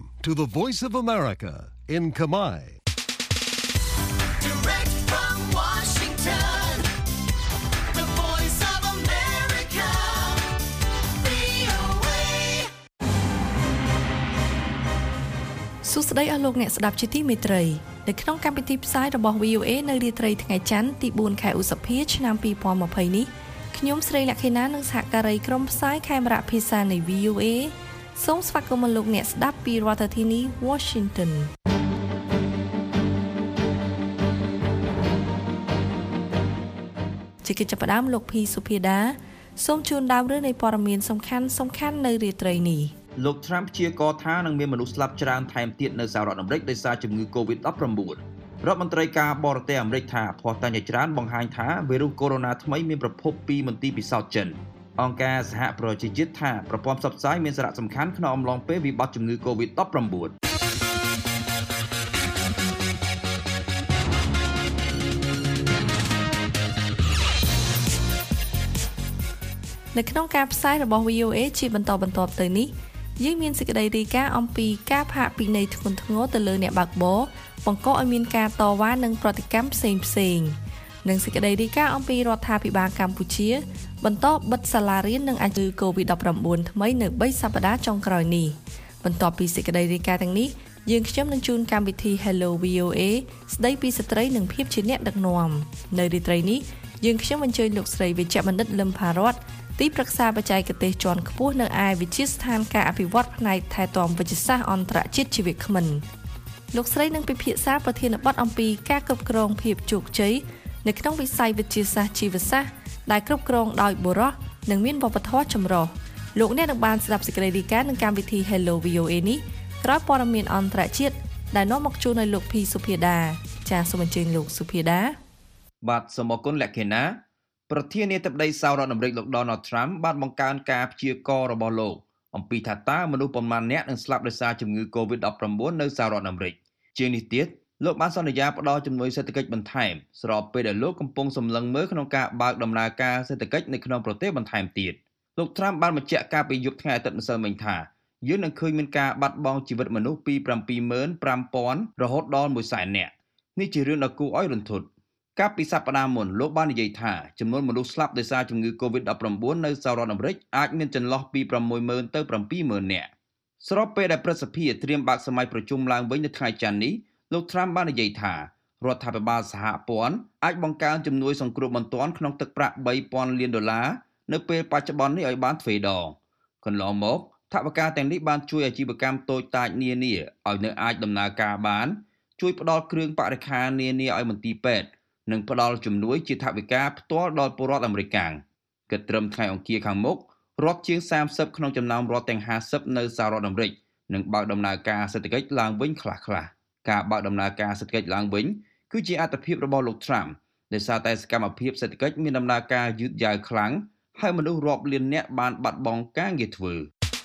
to the Voice of America in Kamai. Direct from Washington, the Voice of America, VOA. សួស្តីអស់លោកអ្នកស្ដាប់ជាទីមេត្រីនៅក្នុងកម្មវិធីផ្សាយរបស់ VOA នៅរាត្រីថ្ងៃច័ន្ទទី4ខែឧសភាឆ្នាំ2020នេះខ្ញុំស្រីលក្ខិណានិងសហការីក្រុមផ្សាយខេមរៈភាសានៃ VOA សូមស្វាគមន៍លោកអ្នកស្ដាប់ពីរដ្ឋធានី Washington ជាកិច្ចផ្ដើមលោកភីសុភាដាសូមជូនដើមរឿងនៃព័ត៌មានសំខាន់នៅរាត្រីនេះលោក Trump ព្យាករណ៍ថានឹងមានមនុស្សស្លាប់ច្រើនថែមទៀតនៅសហរដ្ឋអាមេរិកដោយសារជំងឺ COVID-19 រដ្ឋមន្ត្រីការបរទេសអាមេរិកថាភស្តុតាងជាច្រើនបង្ហាញថាវីរុសកូវីដ -19 ថ្មីមានប្រភពពីមន្ទីរពិសោធន៍ចិនអង្គការសហប្រជាជាតិថាប្រព័ន្ធផ្សព្វផ្សាយមានសារៈសំខាន់ក្នុងអំឡុងពេលវិបត្តិជំងឺ COVID-19 នៅក្នុងការផ្សាយរបស់ VOA ជាបន្តបន្ទាប់ទៅនេះយើងមានសេចក្តីរាយការណ៍អំពីការផាកពិន័យធ្ងន់ធ្ងរទៅលើអ្នកបើកបរបង្កឲ្យមានការតវ៉ានិងប្រតិកម្មផ្សេងៗនិងសេចក្តីរាយការណ៍អំពីរដ្ឋាភិបាលកម្ពុជាបន្តបិទសាលារៀននិងអាចជំងឺ COVID-19 ថ្មីនៅ3សប្តាហ៍ចុងក្រោយនេះបន្ទាប់ពីសេចក្តីរាយការណ៍ទាំងនេះយើងខ្ញុំនឹងជូនកម្មវិធី Hello VOA ស្ដីពីស្ត្រីនិងភាពជាអ្នកដឹកនាំនៅរាត្រីនេះយើងខ្ញុំអញ្ជើញលោកស្រីវិជ្ជបណ្ឌិតលឹមផារតទីប្រឹក្សាបច្ចេកទេសជាន់ខ្ពស់នៅឯវិទ្យាស្ថានការអភិវឌ្ឍផ្នែកថែទាំវិទ្យាសាស្ត្រអន្តរជាតិជីវៈគ្មិនលោកស្រីនឹងពិភាក្សាប្រធានបទអំពីការគ្រប់គ្រងភាពជោគជ័យនៅក្នុងវិស័យវិទ្យាសាស្ត្រជីវសាស្ត្រដែលគ្រប់គ្រងដោយបុរសនិងមានវប្បធម៌ចម្រុះលោកអ្នកនឹងបានស្ដាប់សេចក្តីរាយការណ៍នឹងកម្មវិធី Hello VOA នេះក្រោយព័ត៌មានអន្តរជាតិដែលនាំមកជូនឲ្យលោកភីសុភាដាចាសសូមអញ្ជើញលោកសុភាដាបាទសូមអរគុណលក្ខិណាប្រធានាធិបតីសហរដ្ឋអាមេរិកលោក Donald Trump បានបង្កើនការព្យាករណ៍របស់លោកអំពីថាតើមនុស្សប៉ុន្មាននាក់នឹងស្លាប់ដោយសារជំងឺ COVID-19 នៅសហរដ្ឋអាមេរិកជាងនេះទៀតលោកបានសន្យាផ្តល់ជំនួយសេដ្ឋកិច្ចបន្ថែមស្របពេលដែលលោកកំពុងសម្លឹងមើលក្នុងការបើកដំណើរការសេដ្ឋកិច្ចនៅក្នុងប្រទេសបន្ថែមទៀតលោក Trump បានបញ្ជាក់កាលពីយប់ថ្ងៃអាទិត្យម្សិលមិញថាយើងនឹងឃើញមានការបាត់បង់ជីវិតមនុស្សពី 75,000 រហូតដល់ 100,000 នាក់នេះជារឿងដ៏គួរឲ្យរន្ធត់កាលពីសប្តាហ៍មុនលោកបាននិយាយថាចំនួនមនុស្សស្លាប់ដោយសារជំងឺ COVID-19 នៅសហរដ្ឋអាមេរិកអាចមានចន្លោះពី 60,000 ទៅ 70,000 នាក់ស្របពេលដែលព្រឹទ្ធសភាត្រៀមបើកសម័យប្រជុំឡើងវិញនៅថ្ងៃច័ន្ទនេះលោក Trump បាននិយាយថារដ្ឋាភិបាលសហព័ន្ធអាចបង្កើនជំនួយសង្គ្រោះបន្ទាន់ក្នុងទឹកប្រាក់ $3,000 លាននៅពេលបច្ចុប្បន្ននេះឲ្យបានទ្វេដងកន្លងមកថវិកាទាំងនេះបានជួយអាជីវកម្មតូចតាចនានាឲ្យនៅអាចដំណើរការបានជួយផ្ដល់គ្រឿងបរិក្ខារនានាឲ្យមន្ទីរពេទ្យនិងផ្ដល់ជំនួយជាថវិកាផ្ទាល់ដល់ពលរដ្ឋអាមេរិកកាំងគិតត្រឹមថ្ងៃអង្គារខាងមុខរដ្ឋជាង30ក្នុងចំណោមរដ្ឋទាំង50នៅសហរដ្ឋអាមេរិកនឹងបើកដំណើរការសេដ្ឋកិច្ចឡើងវិញខ្លះៗការបើកដំណើរការសេដ្ឋកិច្ចឡើងវិញគឺជាអត្ថប្រយោជន៍របស់លោក Trump ដោយសារតែសកម្មភាពសេដ្ឋកិច្ចមានដំណើរការយឺតយ៉ាវខ្លាំងហើយមនុស្សរាប់លាននាក់បានបាត់បង់ការងារធ្វើ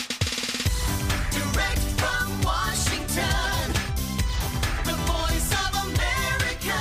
Direct from Washington, the Voice of America,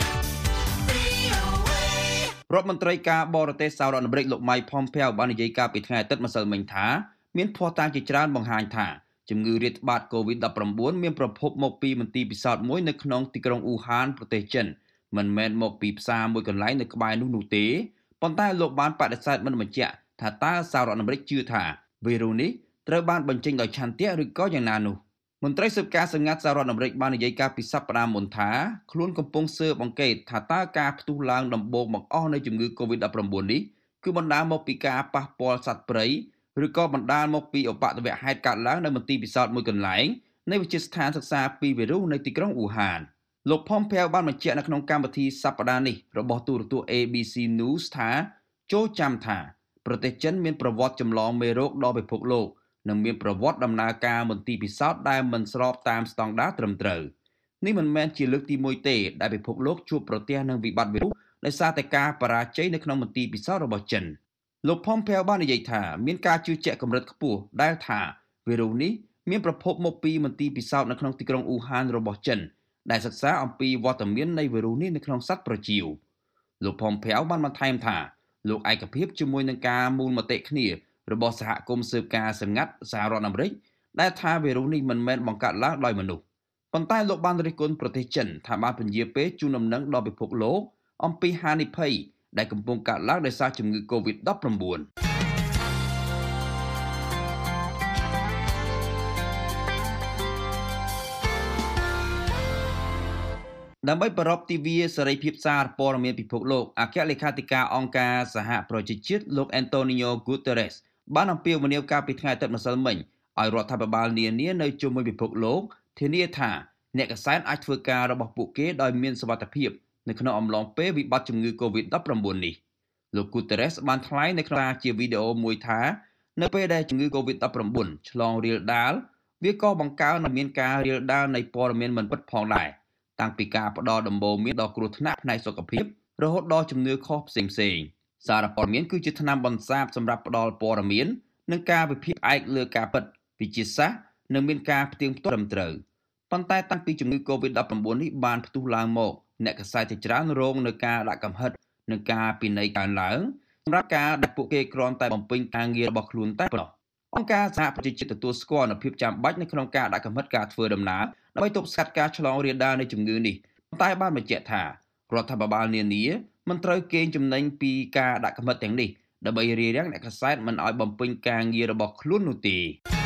VOA. រដ្ឋមន្ត្រីការបរទេសសហរដ្ឋអាមេរិកលោក Mike Pompeo បាននិយាយកាលពីថ្ងៃអាទិត្យម្សិលមិញថាមានភស្តុតាងជាច្រើនបង្ហាញថាជំងឺរាតត្បាត COVID-19 មានប្រភពមកពីមន្ទីរពិសោធន៍មួយនៅក្នុងទីក្រុងអ៊ូហានប្រទេសចិនមិនមែនមកពីផ្សារមួយកន្លែងនៅក្បែរនោះទេប៉ុន្តែលោកបានបដិសេធមិនបញ្ជាក់ថាតើសហរដ្ឋអាមេរិកជឿថាវីរុសនេះត្រូវបានបញ្ចេញដោយឆន្ទៈឬក៏យ៉ាងណានោះមន្ត្រីស៊ើបការណ៍សម្ងាត់សហរដ្ឋអាមេរិកបាននិយាយកាលពីសប្តាហ៍មុនថាខ្លួនកំពុងស៊ើបអង្កេតថាតើការផ្ទុះឡើងដំបូងបង្អស់នៃជំងឺ COVID-19 នេះគឺបណ្ដាលមកពីការប៉ះពាល់សត្វព្រៃឬក៏បណ្ដាលមកពីឧបទ្ទវហេតុកើតឡើងនៅមន្ទីរពិសោធន៍មួយកន្លែងនៃវិទ្យាស្ថានសិក្សាពីវីរុសនៅទីក្រុងអ៊ូហានលោក Pompeo បានបញ្ជាក់នៅក្នុងកម្មវិធីសប្តាហ៍នេះរបស់ទូរទស្សន៍ ABC News ថាចូលចាំថាប្រទេសចិនមានប្រវត្តិចម្លងមេរោគដល់ពិភពលោកនិងមានប្រវត្តិដំណើរការមន្ទីរពិសោធន៍ដែលមិនស្របតាមស្តង់ដារត្រឹមត្រូវនេះមិនមែនជាលើកទី1ទេដែលពិភពលោកជួបប្រទះនឹងវិបត្តិវីរុសដោយសារតែការបរាជ័យនៅក្នុងមន្ទីរពិសោធន៍របស់ចិនលោក Pompeo បាននិយាយថាមានការជឿជាក់កម្រិតខ្ពស់ដែលថាវីរុសនេះមានប្រភពមកពីមន្ទីរពិសោធន៍នៅក្នុងទីក្រុងអ៊ូហានរបស់ចិនដែលសិក្សាអំពីវត្តមាននៃវីរុសនេះនៅក្នុងសត្វប្រចៀវលោក Pompeo បានបន្ថែមថាលោកឯកភាពជាមួយនឹងការមូលមតិគ្នារបស់សហគមន៍ស៊ើបការណ៍សម្ងាត់សហរដ្ឋអាមេរិកដែលថាវីរុសនេះមិនមែនបង្កើតឡើងដោយមនុស្សប៉ុន្តែលោកបានរិះគន់ប្រទេសចិនថាបានពន្យាពេលជូនដំណឹងដល់ពិភពលោកអំពីហានិភ័យដែលកំពុងកើតឡើងដោយសារជំងឺ COVID-19 ដើម្បីប្រពៃទិវាសេរីភាពសារព័ត៌មានពិភពលោកអគ្គលេខាធិការអង្គការសហប្រជាជាតិលោក Antonio Guterres បានអំពាវនាវកាលពីថ្ងៃអាទិត្យម្សិលមិញឲ្យរដ្ឋាភិបាលនានានៅជុំវិញពិភពលោកធានាថាអ្នកកាសែតអាចធ្វើការរបស់ពួកគេដោយមានសុវត្ថិភាពនៅក្នុងអំឡុងពេលវិបត្តិជំងឺ COVID-19 នេះលោក Guterres បានថ្លែងនៅក្នុងជាវីដេអូមួយថានៅពេលដែលជំងឺ COVID-19 ឆ្លងរាលដាលវាក៏បង្កើនឲ្យមានការរាលដាលនៃព័ត៌មានមិនពិតផងដែរតាំងពីការផ្ដល់ដំបូន្មានដល់គ្រោះថ្នាក់ផ្នែកសុខភាពរហូតដល់ជំនឿខុសផ្សេងៗសារព័ត៌មានគឺជាថ្នាំបន្សាបសម្រាប់ផ្ដល់ព័ត៌មាននិងការវិភាគផ្អែកលើការពិតវិទ្យាសាស្ត្រនិងមានការផ្ទៀងផ្ទាត់ត្រឹមត្រូវប៉ុន្តែតាំងពីជំងឺ COVID-19 នេះបានផ្ទុះឡើងមកអ្នកកាសែតជាច្រើនរងនឹងការដាក់កំហិតនិងការពិន័យកើនឡើងសម្រាប់ការដែលពួកគេគ្រាន់តែបំពេញការងាររបស់ខ្លួនតែប៉ុណ្ណោះអង្គការសហប្រជាជាតិទទួលស្គាល់នូវភាពចាំបាច់នៅក្នុងការដាក់កំហិតការធ្វើដំណើរដើម្បីទប់ស្កាត់ការឆ្លងរាលដាលនៃជំងឺនេះប៉ុន្តែបានបញ្ជាក់ថារដ្ឋាភិបាលនានាមិនត្រូវកេងចំណេញពីការដាក់កំហិតទាំងនេះដើម្បីរារាំងអ្នកកាសែតមិនឲ្យបំពេញការងាររបស់ខ្លួននោះទេ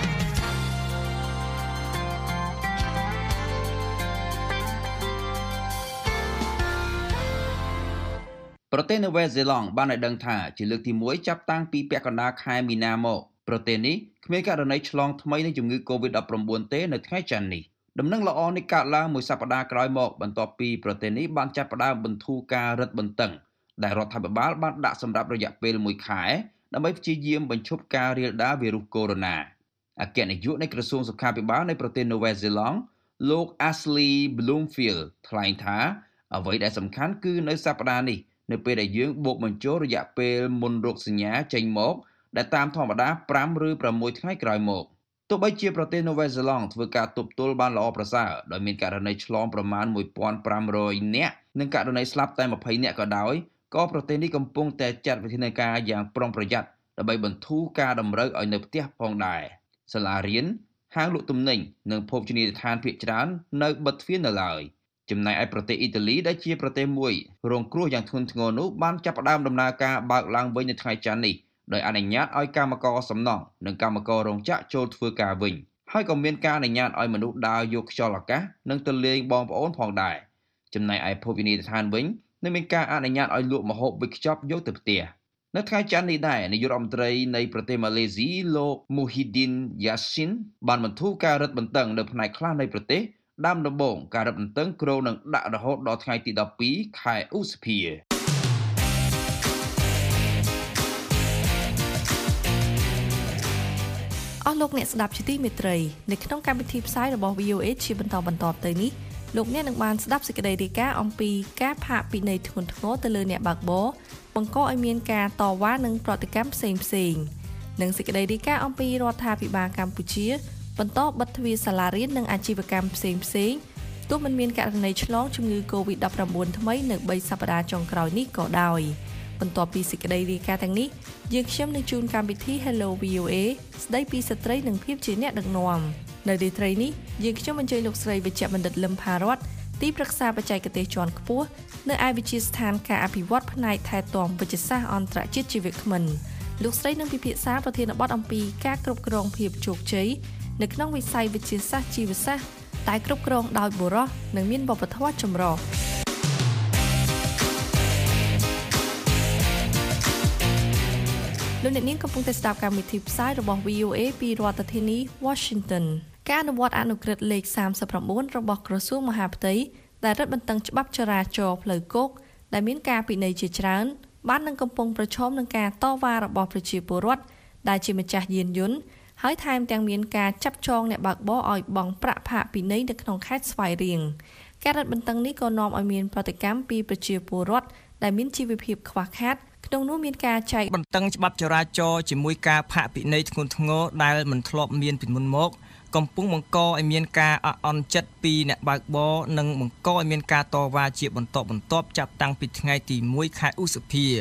ប្រទេសនូវែលសេឡង់បានឲ្យដឹងថាជាលើកទី1ចាប់តាំងពីពាក់កណ្ដាលខែមីនាមកប្រទេសនេះគ្មានករណីឆ្លងថ្មីនៃជំងឺ COVID-19 ទេនៅថ្ងៃច័ន្ទនេះដំណឹងល្អនេះកើតឡើងមួយសប្តាហ៍ក្រោយមកបន្ទាប់ពីប្រទេសនេះបានចាប់ផ្ដើមបន្ធូរការរឹតបន្តឹងដែលរដ្ឋាភិបាលបានដាក់សម្រាប់រយៈពេល1ខែដើម្បីព្យាយាមបញ្ឈប់ការរាលដាលវីរុសកូវីដ -19 អគ្គនាយកនៃក្រសួងសុខាភិបាលនៃប្រទេសនូវែលសេឡង់លោក Ashley Bloomfield ថ្លែងថាអ្វីដែលសំខាន់គឺនៅសប្តាហ៍នេះនៅពេលដែលយើងបូកបញ្ចូលរយៈពេលមុនរោគសញ្ញាចេញមកដែលតាមធម្មតា5ឬ6ថ្ងៃក្រោយមកទោះបីជាប្រទេសនូវែលសេឡង់ធ្វើការទប់ទល់បានល្អប្រសើរដោយមានករណីឆ្លងប្រមាណ 1,500 នាក់និងករណីស្លាប់តែ20នាក់ក៏ដោយក៏ប្រទេសនេះកំពុងតែចាត់វិធានការយ៉ាងប្រុងប្រយ័ត្នដើម្បីបន្ធូរការតម្រូវឲ្យនៅផ្ទះផងដែរសាលារៀនហាងលក់ទំនិញនិងភោជនីយដ្ឋានភាគច្រើននៅបិទទ្វារនៅឡើយចំណែកឯប្រទេសអ៊ីតាលីដែលជាប្រទេសមួយរងគ្រោះយ៉ាងធ្ងន់ធ្ងរនោះបានចាប់ផ្ដើមដំណើរការបើកឡើងវិញនៅថ្ងៃច័ន្ទនេះដោយអនុញ្ញាតឲ្យកម្មករសំណង់និងកម្មកររោងចក្រចូលធ្វើការវិញហើយក៏មានការអនុញ្ញាតឲ្យមនុស្សដើរយកខ្យល់អាកាសនិងទៅលេងបងប្អូនផងដែរចំណែកឯភោជនីយដ្ឋានវិញនៅមានការអនុញ្ញាតឲ្យលក់ម្ហូបវេចខ្ចប់យកទៅផ្ទះនៅថ្ងៃច័ន្ទនេះដែរនាយករដ្ឋមន្ត្រីនៃប្រទេសម៉ាឡេស៊ីលោក Muhyiddin Yassin បានបន្ធូរការរឹតបន្តឹងនៅផ្នែកខ្លះនៃប្រទេសដើមដំបូងការរឹតបន្តឹងគ្រោងនឹងដាក់រហូតដល់ថ្ងៃទី12ខែឧសភាអស់លោកអ្នកស្ដាប់ជាទីមេត្រីនៅក្នុងកម្មវិធីផ្សាយរបស់ VOA ជាបន្តទៅនេះលោកអ្នកនឹងបានស្ដាប់សេចក្តីរាយការណ៍អំពីការផាកពិន័យធ្ងន់ធ្ងរទៅលើអ្នកបើកបរបង្កឲ្យមានការតវ៉ានិងប្រតិកម្មផ្សេងៗនិងសេចក្តីរាយការណ៍អំពីរដ្ឋាភិបាលកម្ពុជាបន្តបិទទ្វារសាលារៀននិងអាជីវកម្មផ្សេងៗទោះមិនមានករណីឆ្លងជំងឺ COVID-19 ថ្មីនៅ3សប្តាហ៍ចុងក្រោយនេះក៏ដោយបន្ទាប់ពីសេចក្តីរាយការណ៍ទាំងនេះយើងខ្ញុំនឹងជូនកម្មវិធី Hello VOA ស្ដីពីស្ត្រីនិងភាពជាអ្នកដឹកនាំនៅរាត្រីនេះយើងខ្ញុំអញ្ជើញលោកស្រីវិជ្ជបណ្ឌិតលឹមផារតទីប្រឹក្សាបច្ចេកទេសជាន់ខ្ពស់នៅឯវិទ្យាស្ថានការអភិវឌ្ឍផ្នែកថែទាំវិទ្យាសាស្ត្រអន្តរជាតិជីវគ្មិនលោកស្រីនឹងពិភាក្សាប្រធានបទអំពីការគ្រប់គ្រងភាពជោគជ័យនៅក្នុងវិស័យវិទ្យាសាស្ត្រជីវសាស្ត្រតែគ្រប់គ្រងដោយបុរសនិងមានវប្បធម៌ចម្រុះលោកអ្នកនាងកំពុងតែស្ដាប់កម្មវិធីផ្សាយរបស់ VOA ពីរដ្ឋធានី Washington ការអនុវត្តអនុក្រឹត្យលេខ39របស់ក្រសួងមហាផ្ទៃដែលរឹតបន្តឹងច្បាប់ចរាចរណ៍ផ្លូវគោកដែលមានការពិន័យជាច្រើនបាននឹងកំពុងប្រឈមនឹងការតវ៉ារបស់ប្រជាពលរដ្ឋដែលជាម្ចាស់យានយន្តហើយថែមទាំងមានការចាប់ចងអ្នកបើកបរឲ្យបង់ប្រាក់ផាកពិន័យនៅក្នុងខេត្តស្វាយរៀងការរឹតបន្តឹងនេះក៏នាំឲ្យមានប្រតិកម្មពីប្រជាពលរដ្ឋដែលមានជីវភាពខ្វះខាតក្នុងនោះមានការចែកបន្តឹងច្បាប់ចរាចរណ៍ជាមួយការផាកពិន័យធ្ងន់ធ្ងរដែលមិនធ្លាប់មានពីមុនមកកំពុងបង្កឲ្យមានការអន់ចិត្តពីអ្នកបើកបរនិងបង្កឲ្យមានការតវ៉ាជាបន្តបន្ទាប់ចាប់តាំងពីថ្ងៃទី1ខែឧសភា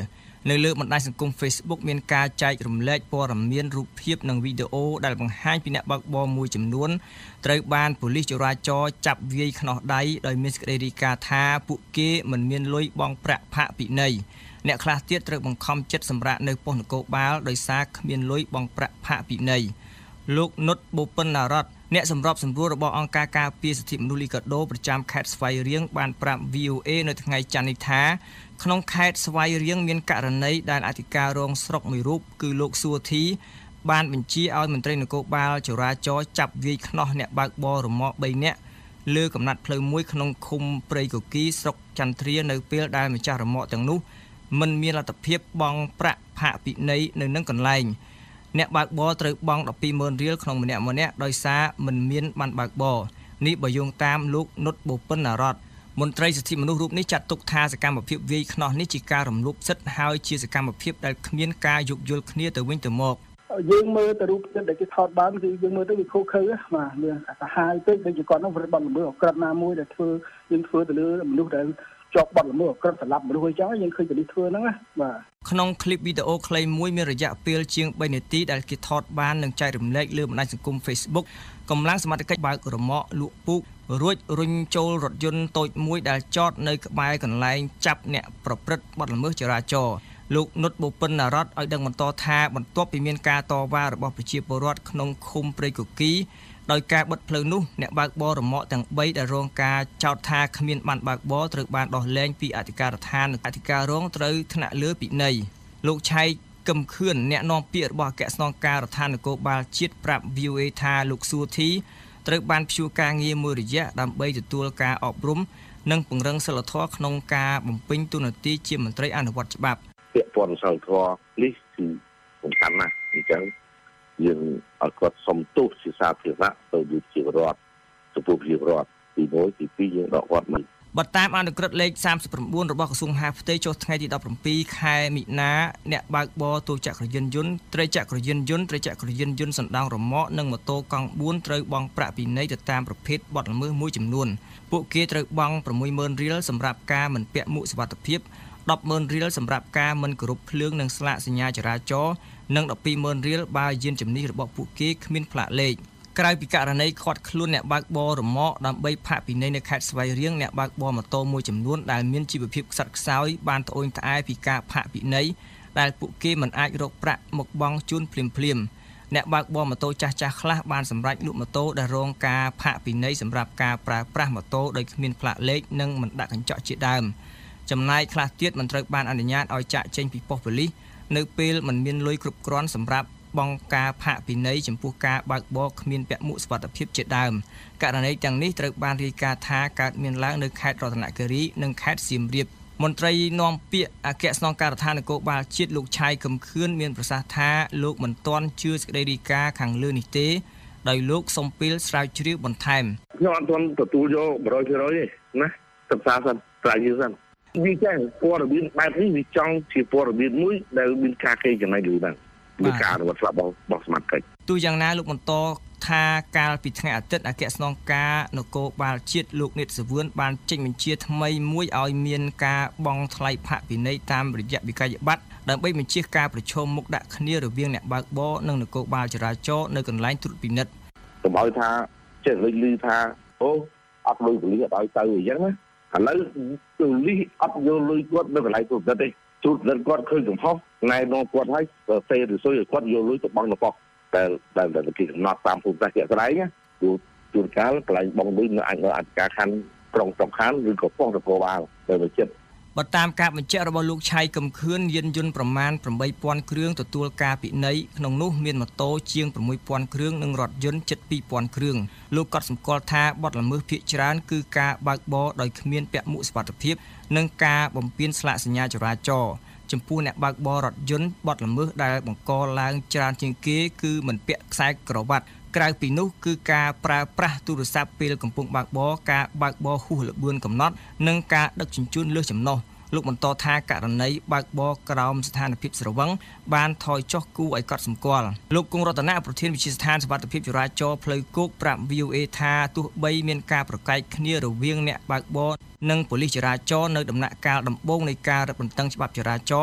នៅលើបណ្ដាញសង្គម Facebook មានការចែករំលែកព័ត៌មានរូបភាពនិងវីដេអូដែលបង្ហាញពីអ្នកបើកបរមួយចំនួនត្រូវបានប៉ូលីសចរាចរណ៍ចាប់វាយខ្នោះដៃដោយមានសេចក្តីរាយការណ៍ថាពួកគេមិនមានលុយបង់ប្រាក់ផាកពិន័យអ្នកខ្លះទៀតត្រូវបង្ខំចិត្តសម្រាកនៅប៉ុស្តិ៍នគរបាលដោយសារគ្មានលុយបង់ប្រាក់ផាកពិន័យលោកនុតបូពិនណារតអ្នកសម្របសម្រួលរបស់អង្គការការពារសិទ្ធិមនុស្សលីកាដូប្រចាំខេត្តស្វាយរៀងបានប្រាប់ VOA នៅថ្ងៃច័ន្ទនេះថាក្នុងខេត្តស្វាយរៀងមានករណីដែលអធិការរងស្រុកមួយរូបគឺលោកសួធីបានបញ្ជាឲ្យមន្ត្រីនគរបាលចរាចរណ៍ចាប់វាយខ្នោះអ្នកបើកបររមាក់3នាក់លើកំណាត់ផ្លូវមួយក្នុងឃុំព្រៃកគីស្រុកចន្ទ្រានៅពេលដែលម្ចាស់រមាក់ទាំងនោះមិនមានលទ្ធភាពបង់ប្រាក់ផាកពិន័យនៅនឹងកន្លែងអ្នកបើកបរត្រូវបង់ 12,000 រៀលក្នុងម្នាក់ដោយសារមិនមានបានបើកបរនេះបើយោងតាមលោកនុតបូពិនណារតមន្ត្រីសិទ្ធិមនុស្សរូបនេះចាត់ទុកថាសកម្មភាពវាយខ្នោះនេះជាការរំលោភសិទ្ធិហើយជាសកម្មភាពដែលគ្មានការយោគយល់គ្នាទៅវិញទៅមកយើងមើលទៅរូបភាពដែលគេថតបានគឺយើងមើលទៅវាខុសខើបាទវាសាហាវពេកដូចជាគាត់នោះវាបាត់ល្មើសអក្រិតណាមួយដែលយើងធ្វើទៅលើមនុស្សដែលជាប់បាត់ល្មើសអក្រិតសម្រាប់មនុស្សអីចឹងយើងឃើញប៉ូលីសធ្វើហ្នឹងណាបាទក្នុងคลิปវីដេអូខ្លីមួយមានរយៈពេលជាង3នាទីដែលគេថតបាននិងចែករំលែកលើបណ្ដាញសង្គម Facebook កម្លាំងសមត្ថកិច្ចបើករមាក់លក់ពូករួចរុញចូលរថយន្តតូចមួយដែលចតនៅក្បែរកន្លែងចាប់អ្នកប្រព្រឹត្តបទល្មើសចរាចរណ៍លោកនុតបូពិនណារតឲ្យដឹងបន្តថាបន្ទាប់ពីមានការតវ៉ារបស់ប្រជាពលរដ្ឋក្នុងឃុំព្រៃកគីដោយការបិទផ្លូវនោះអ្នកបើកបររមាក់ទាំង3ដែលរងការចោទថាគ្មានបានបើកបរត្រូវបានដោះលែងពីអធិការដ្ឋានអធិការរងត្រូវថ្នាក់លើពិន័យលោកឆៃកឹមខឿនអ្នកនាំពាក្យរបស់អគ្គស្នងការដ្ឋាននគរបាលជាតិប្រាប់ VOA ថាលោកសួធីត្រូវបានព្យួរការងារមួយរយៈដើម្បីទទួលការអប់រំនិងពង្រឹងសិលធម៌ក្នុងការបំពេញតួនាទីជាមន្ត្រីអនុវត្តច្បាប់ពាក្យព័ន្ធសិលធម៌នេះគឺសំខាន់ណាស់អញ្ចឹងយើងឲ្យគាត់សុំទោសជាសាធារណៈទៅលើជីវរដ្ឋចំពោះជីវរដ្ឋទី1ទី2យើងដកគាត់មិនបើតាមអនុក្រឹត្យលេខ39របស់ក្រសួងមហាផ្ទៃចុះថ្ងៃទី17ខែមិនិនាអ្នកបើកបរទូចក្រយានយន្តត្រីចក្រយានយន្តត្រីចក្រយានយន្តសណ្ដោងរមាក់និងម៉ូតូកង់4ត្រូវបង់ប្រាក់ពិន័យទៅតាមប្រភេទបទល្មើសមួយចំនួនពួកគេត្រូវបង់ 60,000 រៀលសម្រាប់ការមិនពាក់មួកសុវត្ថិភាព 10,000 រៀលសម្រាប់ការមិនគោរពភ្លើងនិងស្លាកសញ្ញាចរាចរណ៍និង 12,000 រៀលបើយានជំនិះរបស់ពួកគេគ្មានផ្លាកលេខក្រៅពីករណីឃាត់ខ្លួនអ្នកបើកបររមាក់ដើម្បីផាកពិន័យនៅខេត្តស្វាយរៀងអ្នកបើកបរម៉ូតូមួយចំនួនដែលមានជីវភាពខ្សត់ខ្សោយបានត្អូញត្អែពីការផាកពិន័យដែលពួកគេមិនអាចរកប្រាក់មកបង់ជូនភ្លាមអ្នកបើកបរម៉ូតូចាស់ខ្លះបានសម្រេចលក់ម៉ូតូដែលរងការផាកពិន័យសម្រាប់ការប្រើប្រាស់ម៉ូតូដោយគ្មានផ្លាកលេខនិងមិនដាក់កញ្ចក់ជាដើមចំណែកខ្លះទៀតមិនត្រូវបានអនុញ្ញាតឲ្យចាក់ចេញពីប៉ុស្តិ៍ប៉ូលីសនៅពេលមិនមានលុយគ្រប់គ្រាន់សម្រាប់បង់ការផាកពិន័យចំពោះការបើកបរគ្មានពាក់មួកសុវត្ថិភាពជាដើមករណីទាំងនេះត្រូវបានរាយការណ៍ថាកើតមានឡើងនៅខេត្តរតនគិរីនិងខេត្តសៀមរាបមន្ត្រីនាំពាក្យអគ្គស្នងការដ្ឋាននគរបាលជាតិលោកឆៃកឹមខឿនមានប្រសាសន៍ថាលោកមិនទាន់ជឿសេចក្តីរាយការណ៍ខាងលើនេះទេដោយលោកសុំពេលស្រាវជ្រាវបន្ថែមខ្ញុំអត់ទាន់ទទួលយក 100% ទេណាសិក្សាសិនស្រាវជ្រាវសិនវាចេះព័ត៌មានបែបនេះវាចង់ជាព័ត៌មានមួយដែលមានការកេរចំណៃលូហ្នឹងលើការអនុវត្តច្បាប់របស់សមាជិកទោះយ៉ាងណាលោកបន្តថាកាលពីថ្ងៃអាទិត្យអគ្គស្នងការនគរបាលជាតិលោកនិតសវឿនបានចេញបញ្ជាថ្មីមួយឲ្យមានការបង់ថ្លៃផាកពិន័យតាមរយៈវិក័យប័ត្រដើម្បីបញ្ជៀសការប្រឈមមុខដាក់គ្នារវាងអ្នកបើកបរនិងនគរបាលចរាចរណ៍នៅកន្លែងត្រួតពិនិត្យកុំឲ្យថាចេះលឺថាអូអត់លុយប៉ូលីសអត់ឲ្យទៅអញ្ចឹងណាឥឡូវប៉ូលីសអត់យកលុយគាត់នៅកន្លែងត្រួតពិនិត្យទេត្រួតពិនិត្យគាត់ឃើញកំហុសណែនាំគាត់ឲ្យសេរីសុយឲ្យគាត់យកលុយទៅបង់នៅប៉ុស្តិ៍ដែលគេកំណត់តាមភូមិសាស្ត្រជាក់ស្ដែងណាជួនកាលកន្លែងបង់លុយនៅអាចការខណ្ឌក្រុងសំខាន់ឬក៏ប៉ុស្តិ៍នគរបាលទៅចិត្តបើតាមការបញ្ជាក់របស់លោកឆៃកឹមខឿនយានយន្តប្រមាណ 8,000 គ្រឿងទទួលការពិន័យក្នុងនោះមានម៉ូតូជាង 6,000 គ្រឿងនិងរថយន្តជិត 2,000 គ្រឿងលោកក៏សម្គាល់ថាបទល្មើសភាគច្រើនគឺការបើកបរដោយគ្មានពាក់មួកសុវត្ថិភាពនិងការបំពានស្លាកសញ្ញាចរាចរណ៍ចំពោះអ្នកបើកបររថយន្តបទល្មើសដែលបង្កឡើងច្រើនជាងគេគឺមិនពាក់ខ្សែក្រវ៉ាត់ក្រៅពីនោះគឺការប្រើប្រាស់ទូរស័ព្ទពេលកំពុងបើកបរការបើកបរហួសល្បឿនកំណត់និងការដឹកជញ្ជូនលើសចំណុះលោកបន្តថាករណីបើកបរក្រោមស្ថានភាពស្រវឹងបានថយចុះគួរឲ្យកត់សម្គាល់លោកគង់រតនាប្រធានវិទ្យាស្ថានសុវត្ថិភាពចរាចរណ៍ផ្លូវគោកប្រាប់ VOA ថាទោះបីមានការប្រកែកគ្នារវាងអ្នកបើកបរនិងប៉ូលីសចរាចរណ៍នៅដំណាក់កាលដំបូងនៃការរឹតបន្តឹងច្បាប់ចរាចរណ៍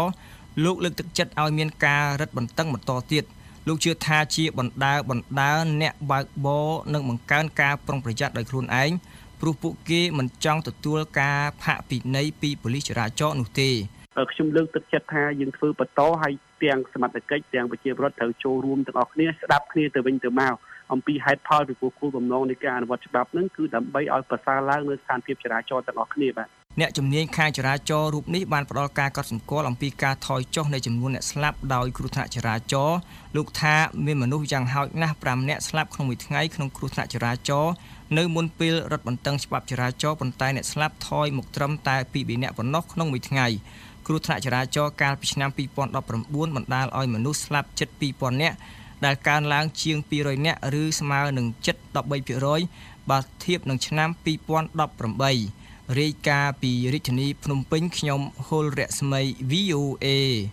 លោកលើកទឹកចិត្តឲ្យមានការរឹតបន្តឹងបន្តទៀតលោកជឿថាជាបណ្ដាអ្នកបើកបរនិងបង្កើនការប្រុងប្រយ័ត្នដោយខ្លួនឯងព្រោះពួកគេមិនចង់ទទួលការផាកពិន័យពីប៉ូលីសចរាចរណ៍នោះទេខ្ញុំលើកទឹកចិត្តថាយើងធ្វើបន្តឲ្យទាំងសមត្ថកិច្ចទាំងប្រជាពលរដ្ឋត្រូវចូលរួមទាំងអស់គ្នាស្ដាប់គ្នាទៅវិញទៅមកអំពីហេតុផលពីគោលបំណងនៃការអនុវត្តច្បាប់នឹងគឺដើម្បីឲ្យប្រសើរឡើងនៅស្ថានភាពចរាចរណ៍ទាំងអស់គ្នាបាទអ្នកជំនាញខាងចរាចរណ៍រូបនេះបានផ្ដល់ការកត់សម្គាល់អំពីការថយចុះនៃចំនួនអ្នកស្លាប់ដោយគ្រោះថ្នាក់ចរាចរណ៍លោកថាមានមនុស្សយ៉ាងហោចណាស់5នាក់ស្លាប់ក្នុងមួយថ្ងៃក្នុងគ្រោះថ្នាក់ចរាចរណ៍នៅមុនពេលរឹតបន្តឹងច្បាប់ចរាចរណ៍ប៉ុន្តែអ្នកស្លាប់ថយមកត្រឹមតែ2នាក់ប៉ុណ្ណោះក្នុងមួយថ្ងៃគ្រោះថ្នាក់ចរាចរណ៍កាលពីឆ្នាំ2019បណ្ដាលឲ្យមនុស្សស្លាប់ជិត2000នាក់ដែលកើនឡើងជាង200នាក់ឬស្មើនឹងជិត 13% បើធៀបនឹងឆ្នាំ2018រាយការណ៍ពីរាជធានីភ្នំពេញខ្ញុំហុលរស្មី VOA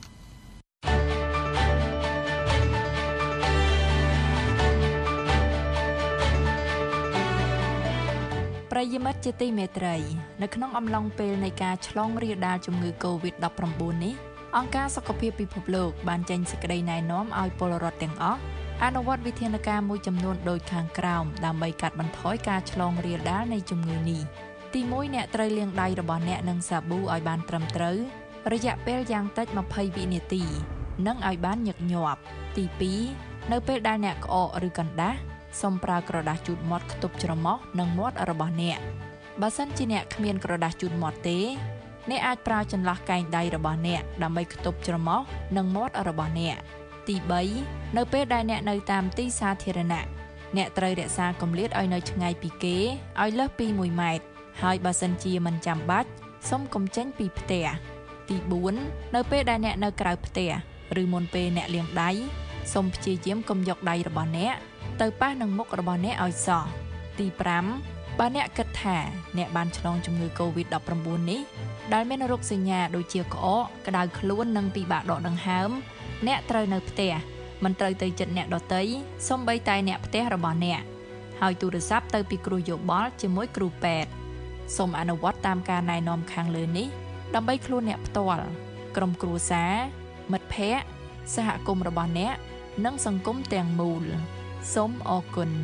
ប្រិយមិត្តជាទីមេត្រីនៅក្នុងអំឡុងពេលនៃការឆ្លងរាលដាលជំងឺ COVID-19 នេះអង្គការសុខភាពពិភពលោកបានចេញសេចក្តីណែនាំឲ្យពលរដ្ឋទាំងអស់អនុវត្តវិធានការមួយចំនួនដូចខាងក្រោមដើម្បីកាត់បន្ថយការឆ្លងរាលដាលនៃជំងឺនេះទី1អ្នកត្រូវលាងដៃរបស់អ្នកនឹងសាប៊ូឲ្យបានត្រឹមត្រូវរយៈពេលយ៉ាងតិច20វិនាទីនិងឲ្យបានញឹកញាប់ទី2នៅពេលដែលអ្នកក្អកឬកណ្ដាស់សូមប្រើក្រដាសជូតមាត់ខ្ទប់ច្រមុះនិងមាត់របស់អ្នកបើសិនជាអ្នកគ្មានក្រដាសជូតមាត់ទេអ្នកអាចប្រើចន្លោះកែងដៃរបស់អ្នកដើម្បីខ្ទប់ច្រមុះនិងមាត់របស់អ្នកទី3នៅពេលដែលអ្នកនៅតាមទីសាធារណៈអ្នកត្រូវរក្សាគម្លាតឲ្យនៅឆ្ងាយពីគេឲ្យលើសពី1ម៉ែត្រហើយបើសិនជាមិនចាំបាច់សូមកុំចេញពីផ្ទះទី4នៅពេលដែលអ្នកនៅក្រៅផ្ទះឬមុនពេលអ្នកលាងដៃសូមព្យាយាមកុំយកដៃរបស់អ្នកទៅប៉ះនឹងមុខរបស់អ្នកឲ្យសោះទី5បើអ្នកគិតថាអ្នកបានឆ្លងជំងឺ COVID-19 នេះដែលមានរោគសញ្ញាដូចជាក្អកក្តៅខ្លួននិងពិបាកដកដង្ហើមអ្នកត្រូវនៅផ្ទះមិនត្រូវទៅជិតអ្នកដទៃសូម្បីតែអ្នកផ្ទះរបស់អ្នកហើយទូរស័ព្ទទៅពីគ្រូយោបល់ជាមួយគ្រូពេទ្យសូមអនុវត្តតាមការណែនាំខាងលើនេះដើម្បីខ្លួនអ្នកផ្ទាល់ក្រុមគ្រួសារមិត្តភ័ក្តិសហគមន៍របស់អ្នកនិងសង្គមទាំងមូលសូមអរគុណ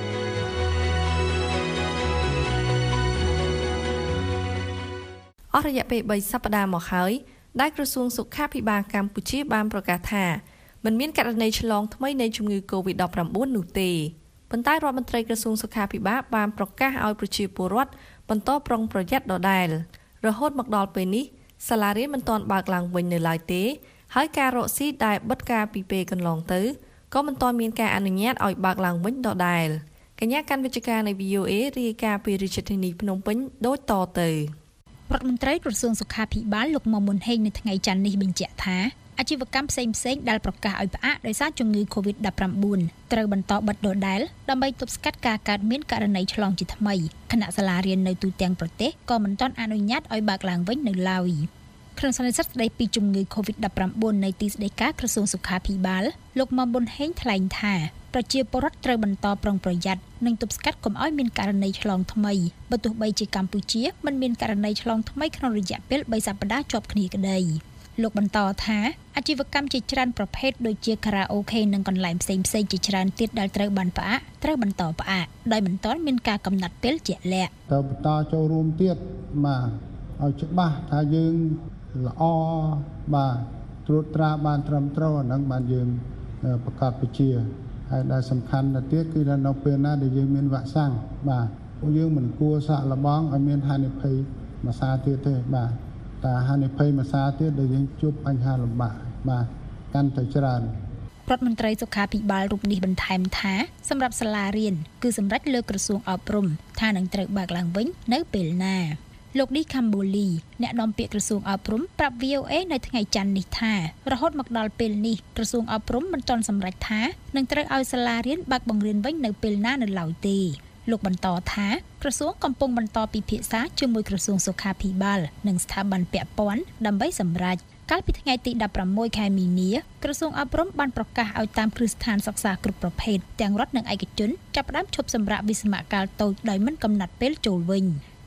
អស់រយៈពេល3សប្តាហ៍មកហើយដែលក្រសួងសុខាភិបាលកម្ពុជាបានប្រកាសថាមិនមានករណីឆ្លងថ្មីនៃជំងឺ COVID-19 នោះទេប៉ុន្តែរដ្ឋមន្ត្រីក្រសួងសុខាភិបាលបានប្រកាសឲ្យប្រជាពលរដ្ឋបន្តប្រុងប្រយ័ត្នដដែលរហូតមកដល់ពេលនេះសាលារៀនមិនទាន់បើកឡើងវិញនៅឡើយទេហើយការរកស៊ីដែលបិទការពីពេលកន្លងទៅក៏មិនទាន់មានការអនុញ្ញាតឲ្យបើកឡើងវិញដដែលកញ្ញាកាន់វិទ្យការនៃ VOA រាយការណ៍ពីរាជធានីភ្នំពេញដូចតទៅរដ្ឋមន្ត្រីក្រសួងសុខាភិបាលលោកមុំមុនហេងនៅថ្ងៃច័ន្ទនេះបញ្ជាក់ថាអាជីវកម្មផ្សេងៗដែលប្រកាសឲ្យផ្អាកដោយសារជំងឺ COVID-19 ត្រូវបន្តបិទដដែលដើម្បីទប់ស្កាត់ការកើតមានករណីឆ្លងជាថ្មីគណៈសាលារៀននៅទូទាំងប្រទេសក៏មិនទាន់អនុញ្ញាតឲ្យបើកឡើងវិញនៅឡើយក្នុងសន្និសីទស្ដីពីជំងឺ COVID-19 នៅទីស្តីការក្រសួងសុខាភិបាលលោកមុំមុនហេងថ្លែងថាប្រជាពលរដ្ឋត្រូវបន្តប្រុងប្រយ័ត្ននិងទប់ស្កាត់កុំឲ្យមានករណីឆ្លងថ្មីបើទោះបីជាកម្ពុជាមិនមានករណីឆ្លងថ្មីក្នុងរយៈពេល3សប្តាហ៍ជាប់គ្នាក្តីលោកបន្តថាអាជីវកម្មជាច្រើនប្រភេទដូចជាខារ៉ាអូខេនិងកន្លែងផ្សេងៗជាច្រើនទៀតដែលត្រូវបានផ្អាកត្រូវបន្តផ្អាកដោយមិនទាន់មានការកំណត់ពេលជាក់លាក់ត្រូវបន្តចូលរួមទៀតបាទឲ្យច្បាស់ថាយើងល្អបាទត្រួតត្រាបានត្រឹមត្រូវអាហ្នឹងបានយើងប្រកាសពជាហើយដែលសំខាន់ទៅទៀតគឺថានៅពេលណាដែលយើងមានវ៉ាក់សាំងបាទពួកយើងមិនគួរសាកល្បងឲ្យមានហានិភ័យមួយសារទៀតទេបាទតែហានិភ័យមួយសារទៀតដែលយើងជួបបញ្ហាលំបាកបាទកាន់តែច្រើនរដ្ឋមន្ត្រីសុខាភិបាលរូបនេះបន្ថែមថាសម្រាប់សាលារៀនគឺសម្រាប់លើក្រសួងអប់រំថានឹងត្រូវបើកឡើងវិញនៅពេលណាលោកឌីខាំបូលីអ្នកនាំពាក្យក្រសួងអប់រំប្រាប់ VOA នៅថ្ងៃច័ន្ទនេះថារហូតមកដល់ពេលនេះក្រសួងអប់រំមិនទាន់សម្រេចថានឹងត្រូវឲ្យសាលារៀនបើកបង្រៀនវិញនៅពេលណានៅឡើយទេលោកបន្តថាក្រសួងកំពុងបន្តពិភាក្សាជាមួយក្រសួងសុខាភិបាលនិងស្ថាប័នពាក់ព័ន្ធដើម្បីសម្រេចកាលពីថ្ងៃទី16ខែមីនាក្រសួងអប់រំបានប្រកាសឲ្យតាមគ្រឹះស្ថានសិក្សាគ្រប់ប្រភេទទាំងរដ្ឋនិងឯកជនចាប់ផ្ដើមឈប់សម្រាកវិស្សមកាលតូចដោយមិនកំណត់ពេលចូលវិញ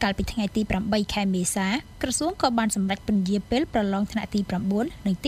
កាលពីថ្ងៃទី8ខែមេសាក្រសួងក៏បានសម្រេចពន្យាពេលប្រឡងថ្នាក់ទី9និងទី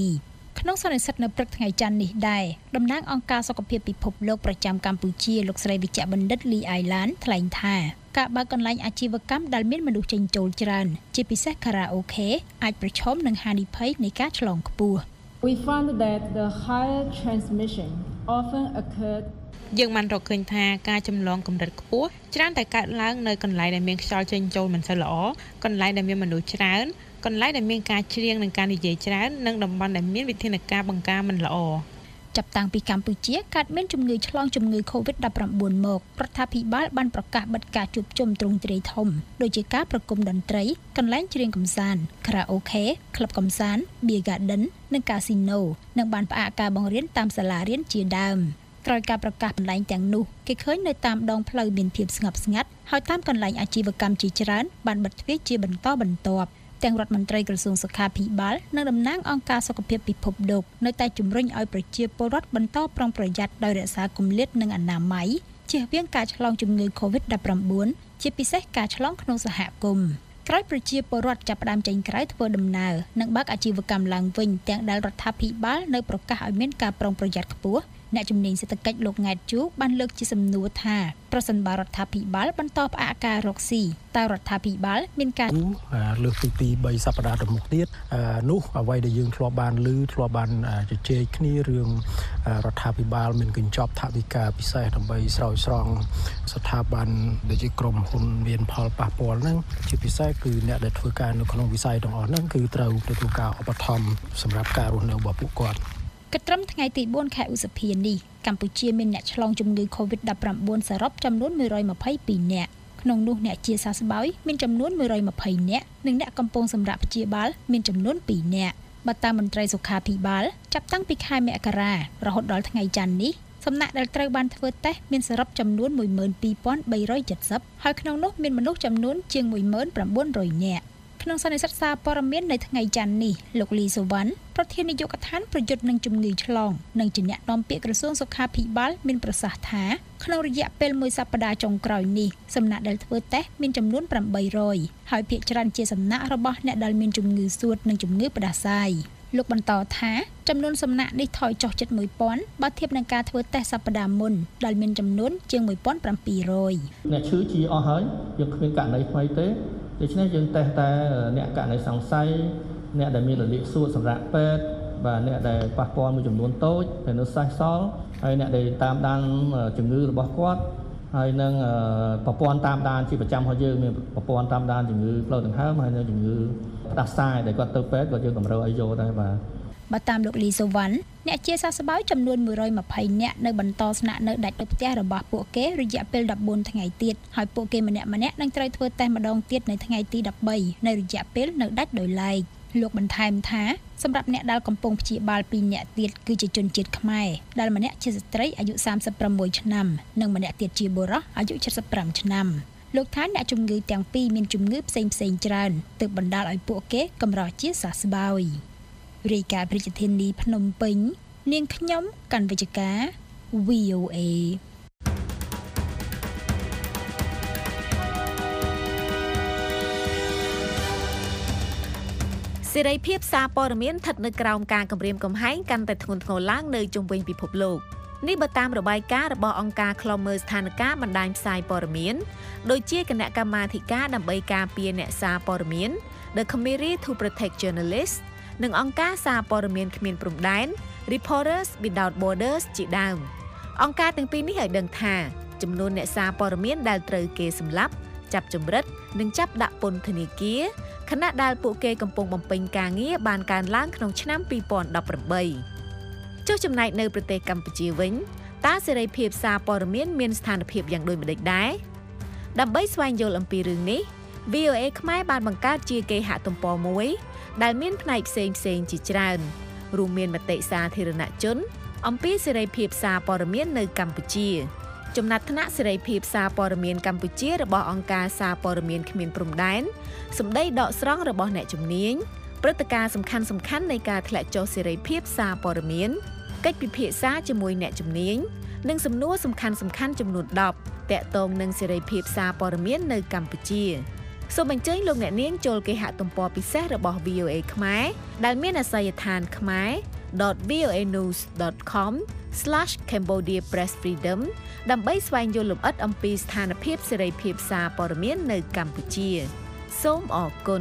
12ក្នុងសន្និសីទនៅព្រឹកថ្ងៃច័ន្ទនេះដែរតំណាងអង្គការសុខភាពពិភពលោកប្រចាំកម្ពុជាលោកស្រីវិជ្ជបណ្ឌិតលីអៃឡានថ្លែងថាការបើកកន្លែងអាជីវកម្មដែលមានមនុស្សចេញចូលច្រើនជាពិសេសខារ៉ាអូខេអាចប្រឈមនឹងហានិភ័យនៃការឆ្លងខ្ពស់ We found that the higher transmission often occurred យើងបានរកឃើញថាការចម្លងកម្រិតខ្ពស់ច្រើនតែកើតឡើងនៅកន្លែងដែលមានខ្យល់ចេញចូលមិនសូវល្អកន្លែងដែលមានមនុស្សច្រើនកន្លែងដែលមានការច្រៀងនិងការនិយាយច្រើននិងតំបន់ដែលមានវិធានការបង្ការមិនល្អចាប់តាំងពីកម្ពុជាកើតមានជំងឺឆ្លងជំងឺ COVID-19 មករដ្ឋាភិបាលបានប្រកាសបិទការជួបជុំទ្រង់ទ្រាយធំដូចជាការប្រគំតន្ត្រីកន្លែងច្រៀងកម្សាន្តខារ៉ាអូខេក្លឹបកម្សាន្ត Beer Garden និងកាស៊ីណូនិងបានផ្អាកការបង្រៀនតាមសាលារៀនជាដើមក្រោយការប្រកាសកន្លែងទាំងនោះគេឃើញនៅតាមដងផ្លូវមានភាពស្ងប់ស្ងាត់ហើយតាមកន្លែងអាជីវកម្មជាច្រើនបានបិទទ្វារជាបន្តបន្ទាប់ទាំងរដ្ឋមន្ត្រីក្រសួងសុខាភិបាលនិងតំណាងអង្គការសុខភាពពិភពលោកនៅតែជំរុញឲ្យប្រជាពលរដ្ឋបន្តប្រុងប្រយ័ត្នដោយរក្សាគម្លាតនិងអនាម័យជៀសវាងការឆ្លងជំងឺ COVID-19 ជាពិសេសការឆ្លងក្នុងសហគមន៍ក្រោយប្រជាពលរដ្ឋចាប់ផ្ដើមចេញក្រៅធ្វើដំណើរនិងបើកអាជីវកម្មឡើងវិញទាំងដែលរដ្ឋាភិបាលនៅប្រកាសឲ្យមានការប្រុងប្រយ័ត្នខ្ពស់អ្នកជំនាញសេដ្ឋកិច្ចលោកង៉ែតជូបានលើកជាសំណួរថាប្រសិនបើរដ្ឋាភិបាលបន្តផ្អាកការរកស៊ីតើរដ្ឋាភិបាលមានការលើកទី2-3សប្តាហ៍ទៅមុខទៀតនោះអ្វីដែលយើងធ្លាប់បានឮធ្លាប់បានជជែកគ្នារឿងរដ្ឋាភិបាលមានកញ្ចប់ថវិកាពិសេសដើម្បីស្រោចស្រង់ស្ថាប័នដែលជាក្រុមហ៊ុនមានផលប៉ះពាល់ហ្នឹងជាពិសេសគឺអ្នកដែលធ្វើការនៅក្នុងវិស័យទាំងអស់ហ្នឹងគឺត្រូវទទួលការឧបត្ថម្ភសម្រាប់ការរស់នៅរបស់ពួកគាត់គិតត្រឹមថ្ងៃទី4ខែឧសភានេះកម្ពុជាមានអ្នកឆ្លងជំងឺ COVID-19 សរុបចំនួន122នាក់ក្នុងនោះអ្នកជាសះស្បើយមានចំនួន120នាក់និងអ្នកកំពុងសម្រាប់ព្យាបាលមានចំនួន2នាក់បើតាមមន្ត្រីសុខាភិបាលចាប់តាំងពីខែមករារហូតដល់ថ្ងៃច័ន្ទនេះសំណាក់ដែលត្រូវបានធ្វើតេស្តមានសរុបចំនួន 12370 ហើយក្នុងនោះមានមនុស្សចំនួនជាង 1900 នាក់ក្នុងសន្និសីទសារព័ត៌មាននៅថ្ងៃច័ន្ទនេះលោកលីសុវណ្ណប្រធាននាយកដ្ឋានប្រយុទ្ធនឹងជំងឺឆ្លងនិងជាអ្នកនាំពាក្យក្រសួងសុខាភិបាលមានប្រសាសន៍ថាក្នុងរយៈពេល1សប្តាហ៍ចុងក្រោយនេះសំណាក់ដែលធ្វើតេស្តមានចំនួន800ហើយភាគច្រើនជាសំណាក់របស់អ្នកដែលមានជំងឺសួតនិងជំងឺផ្ដាសាយលោកបន្តថាចំនួនសំណាក់នេះថយចុះជិត 1000 បើធៀបនឹងការធ្វើតេស្តសប្តាហ៍មុនដែលមានចំនួនជាង 1700 អ្នកឈឺជាអស់ហើយយើងគ្មានករណីថ្មីទេដូច្នេះយើងតេស្តតែអ្នកករណីសង្ស័យអ្នកដែលមានរលាកសួតសម្រាប់ពេទ្យបាទអ្នកដែលប៉ះពាល់មួយចំនួនតូចដែលនៅសេសសល់ហើយអ្នកដែលតាមដានជំងឺរបស់គាត់ហើយនឹងប្រព័ន្ធតាមដានជាប្រចាំរបស់យើងមានប្រព័ន្ធតាមដានជំងឺផ្លូវដង្ហើមហើយនឹងជំងឺផ្ដាសាយដែលគាត់ទៅពេទ្យគាត់យើងតម្រូវឲ្យយកដែរបាទបើតាមលោកលីសុវណ្ណអ្នកជាសះស្បើយចំនួន120នាក់នៅបន្តស្នាក់នៅដាច់នៅផ្ទះរបស់ពួកគេរយៈពេល14ថ្ងៃទៀតហើយពួកគេម្នាក់ៗនឹងត្រូវធ្វើតេស្តម្ដងទៀតនៅថ្ងៃទី13នៃរយៈពេលនៅដាច់ដោយឡែកលោកបន្ថែមថាសម្រាប់អ្នកដែលកំពុងព្យាបាល2នាក់ទៀតគឺជាជនជាតិខ្មែរដែលម្នាក់ជាស្ត្រីអាយុ36ឆ្នាំនិងម្នាក់ទៀតជាបុរសអាយុ75ឆ្នាំលោកថាអ្នកជំងឺទាំងពីរមានជំងឺផ្សេងៗច្រើនទើបបណ្ដាលឲ្យពួកគេកម្រជាសះស្បើយរាយការណ៍ប្រជាធានីភ្នំពេញនាងខ្ញុំកាន់វិជ្ជការ VOA សេរីភាពសារព័ត៌មានស្ថិតនៅក្រោមការគំរាមកំហែងកាន់តែធ្ងន់ធ្ងរឡើងនៅជុំវិញពិភពលោកនេះបើតាមរបាយការណ៍របស់អង្គការឃ្លាំមើលស្ថានភាពបណ្ដាញផ្សាយព័ត៌មានដូចជាគណៈកម្មាធិការដើម្បីការពារអ្នកសារព័ត៌មាន The Committee to Protect Journalists និងអង្គការសារព័ត៌មានគ្មានព្រំដែន Reporters Without Borders ជាដើមអង្គការទាំងពីរនេះឲ្យដឹងថាចំនួនអ្នកសារព័ត៌មានដែលត្រូវគេសម្លាប់ចាប់ចម្រិតនិងចាប់ដាក់ពន្ធនាគារខណៈដែលពួកគេកំពុងបំពេញការងារបានកើនឡើងក្នុងឆ្នាំ2018ចុះចំណែកនៅប្រទេសកម្ពុជាវិញតើសេរីភាពសារព័ត៌មានមានស្ថានភាពយ៉ាងដូចម្តេចដែរដើម្បីស្វែងយល់អំពីរឿងនេះ VOA ខ្មែរបានបង្កើតជាគេហទំព័រមួយដែលមានផ្នែកផ្សេងជាច្រើនរួមមានមតិសាធារណជនអំពីសេរីភាពសារព័ត៌មាននៅកម្ពុជាចំណាត់ថ្នាក់សេរីភាពសារព័ត៌មានកម្ពុជារបស់អង្គការសារព័ត៌មានគ្មានព្រំដែនសម្ដីដកស្រង់របស់អ្នកជំនាញព្រឹត្តិការណ៍សំខាន់នៃការធ្លាក់ចុះសេរីភាពសារព័ត៌មានកិច្ចពិភាក្សាជាមួយអ្នកជំនាញនិងសំណួរសំខាន់ៗចំនួន10តាក់ទងនឹងសេរីភាពសារព័ត៌មាននៅកម្ពុជាសូមអញ្ជើញលោកអ្នកនាងចូលគេហទំព័រពិសេសរបស់ VOA ខ្មែរដែលមានអាសយដ្ឋានkhmer.voanews.com/cambodiapressfreedom ដើម្បីស្វែងយល់លម្អិតអំពីស្ថានភាពសេរីភាពសារព័ត៌មាននៅកម្ពុជាសូមអរគុណ